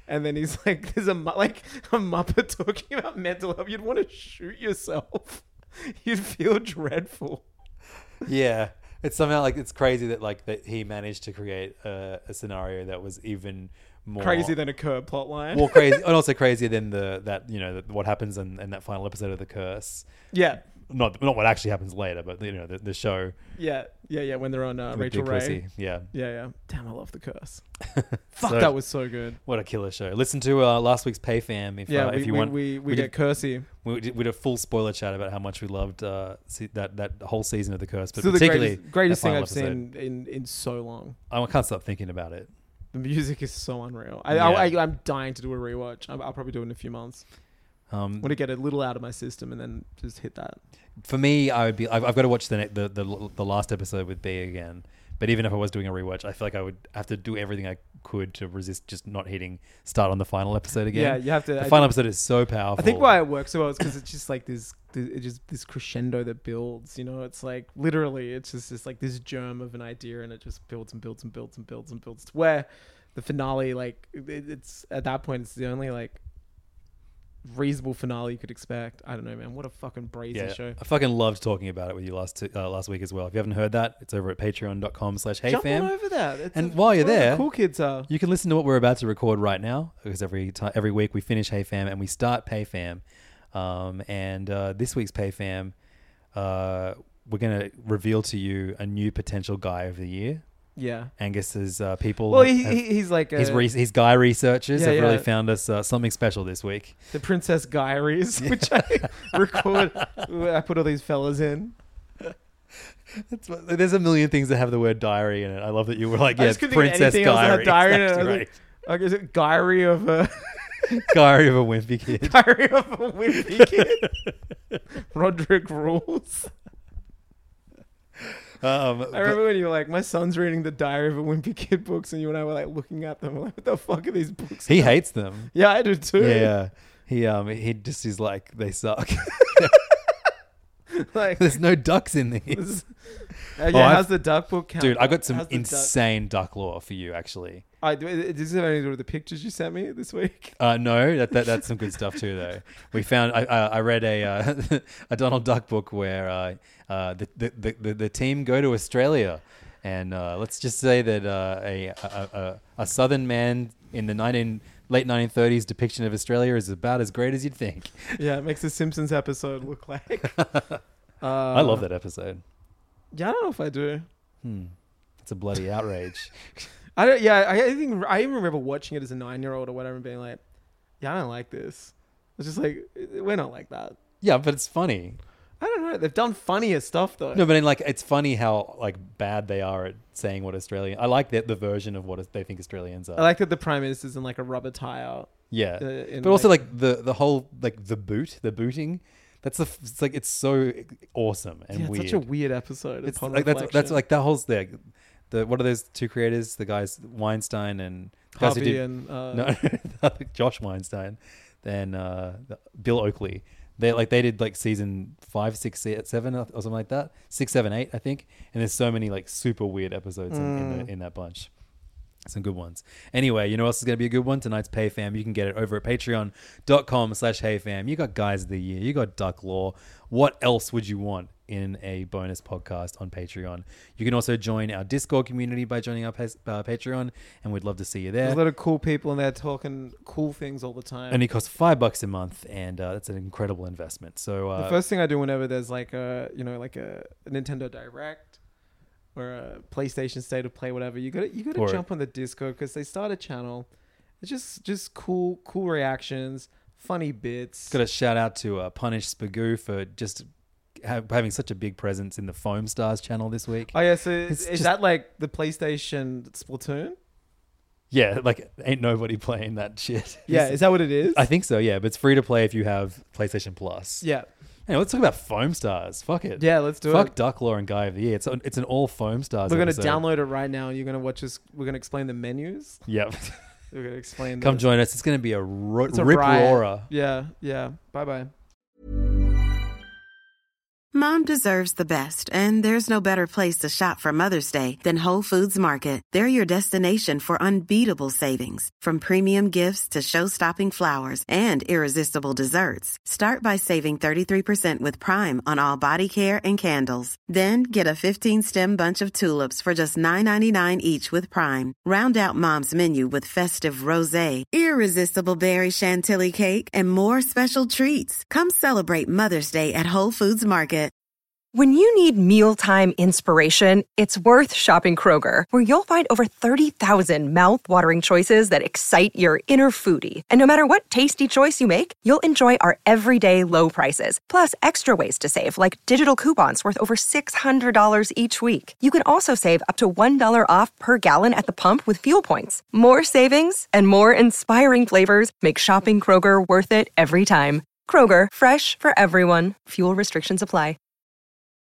And then he's like, there's a mu- like a Muppet talking about mental health. You'd want to shoot yourself. You'd feel dreadful. Yeah, it's somehow like it's crazy that like that he managed to create a, a scenario that was even more Crazy than a Curb plotline. more crazy, and also crazier than the that you know that what happens in, in that final episode of The Curse. Yeah. Not not what actually happens later, but you know the, the show. Yeah, yeah, yeah. When they're on uh, with Rachel Big Ray. Pussy. Yeah, Yeah, yeah. Damn, I love The Curse. Fuck, So- that was so good. What a killer show! Listen to uh, last week's Pay Fam if Yeah, uh, we, if you we, want. we, we, we get did- Cursey. We did, we did a full spoiler chat about how much we loved uh, see, that that whole season of The Curse, but Still the particularly greatest, greatest that thing final I've episode. seen in, in so long. I can't stop thinking about it. The music is so unreal. I, Yeah. I, I, I'm dying to do a rewatch. I'll, I'll probably do it in a few months. Um, want to get a little out of my system and then just hit that. For me, I would be. I've, I've got to watch the, ne- the the the last episode with B again. But even if I was doing a rewatch, I feel like I would have to do everything I could to resist just not hitting start on the final episode again. Yeah, you have to. The I final think- episode is so powerful. I think why it works so well is because it's just like this, this, it's just this crescendo that builds. You know, it's like literally, it's just this like this germ of an idea, and it just builds and builds and builds and builds and builds. To where the finale, like it, it's at that point, it's the only like reasonable finale you could expect. I don't know, man. What a fucking brazy Yeah, show. I fucking loved talking about it with you last two, uh, last week as well. If you haven't heard that, it's over at patreon dot com slash hey Jump fam. on over there. It's And a- while you're it's where the there, cool kids are. you can listen to what we're about to record right now, because every time, every week we finish Hey Fam and we start Pay Fam. Um, and uh, this week's Pay Fam, uh, we're going to reveal to you a new potential guy of the year. Yeah. Angus's uh, people. Well, he, have- he, he's like a, his, re- his guy researchers Yeah, have really yeah. found us uh, something special this week. the Princess Diaries, which I record. I put all these fellas in. It's, there's a million things that have the word diary in it. I love that you were like, I yeah, just couldn't think of Princess anything else that Diary. had diary in it. That's I was right. like, like, is it Diary of a Diary of a Wimpy Kid. Diary of a Wimpy Kid? Roderick Rules. Um, I remember when you were like, my son's reading the Diary of a Wimpy Kid books, and you and I were like looking at them, like, what the fuck are these books? he about? hates them. Yeah, I do too. Yeah, he um he just is like they suck. like, There's no ducks in these. this- uh, yeah, Oh, I've- how's the duck book count? Dude, I got some How's the duck- insane duck lore for you, actually. I do. Does this have anything to do with the pictures you sent me this week? Uh, no, that, that that's some good stuff too, though. We found I I, I read a uh, a Donald Duck book where uh, uh, the, the the the team go to Australia, and uh, let's just say that uh, a, a a a Southern man in the nineteen late nineteen thirties depiction of Australia is about as great as you'd think. Yeah, it makes the Simpsons episode look like. uh, I love that episode. Yeah, I don't know if I do. Hmm. It's a bloody outrage. I don't. Yeah, I, I think I even remember watching it as a nine-year-old or whatever, and being like, "Yeah, I don't like this." It's just like we're not like that. Yeah, but it's funny. I don't know. They've done funnier stuff though. No, but in like it's funny how like bad they are at saying what Australian. I like that the version of what they think Australians are. I like that the prime minister's in like a rubber tire. yeah, uh, in, but also like the the whole like the boot, the booting. That's the f- it's like it's so awesome and yeah, it's weird. such a weird episode. It's upon like that's that's reflection. like that whole the, the what are those two creators? The guys Weinstein and the guys who Harvey did- and uh, no Josh Weinstein, then uh, Bill Oakley. They like they did like season five, six, se- seven, or something like that. Six, seven, eight, I think. And there's so many like super weird episodes in, in, Mm. the, in that bunch. Some good ones. Anyway, you know what else is going to be a good one? Tonight's Pay Fam. You can get it over at patreon.com slash heyfam. You got Guys of the Year. You got Duck Law. What else would you want in a bonus podcast on Patreon? You can also join our Discord community by joining our pa- uh, Patreon, and we'd love to see you there. There's a lot of cool people in there talking cool things all the time. Only costs five bucks a month, and uh, that's an incredible investment. So uh, the first thing I do whenever there's like a you know like a, a Nintendo Direct or a PlayStation State of Play, whatever, you got to you got to Or- jump on the Discord because they start a channel. It's just just cool cool reactions, funny bits. got a shout out to uh, Punish Spagoo for just ha- having such a big presence in the Foam Stars channel this week. Oh yeah, so It's is just- that like the PlayStation Splatoon? Yeah, like ain't nobody playing that shit. Yeah, is that what it is? I think so. Yeah, but it's free to play if you have PlayStation Plus. yeah, Hey, let's talk about Foam Stars. Fuck it. yeah. Let's do Fuck it. Duck Law and Guy of the Year. It's an, it's an all Foam Stars. We're gonna episode. download it right now, and you're gonna watch us. We're gonna explain the menus. Yep. We're gonna explain. Come the, join us. It's gonna be a, ro- It's a rip riot. roarer. Yeah, yeah. Bye bye. Mom deserves the best, and there's no better place to shop for Mother's Day than Whole Foods Market. They're your destination for unbeatable savings, from premium gifts to show-stopping flowers and irresistible desserts. Start by saving thirty-three percent with Prime on all body care and candles. Then get a fifteen-stem bunch of tulips for just nine ninety-nine each with Prime. Round out Mom's menu with festive rosé, irresistible berry chantilly cake, and more special treats. Come celebrate Mother's Day at Whole Foods Market. When you need mealtime inspiration, it's worth shopping Kroger, where you'll find over thirty thousand mouth-watering choices that excite your inner foodie. And no matter what tasty choice you make, you'll enjoy our everyday low prices, plus extra ways to save, like digital coupons worth over six hundred dollars each week. You can also save up to one dollar off per gallon at the pump with fuel points. More savings and more inspiring flavors make shopping Kroger worth it every time. Kroger, fresh for everyone. Fuel restrictions apply.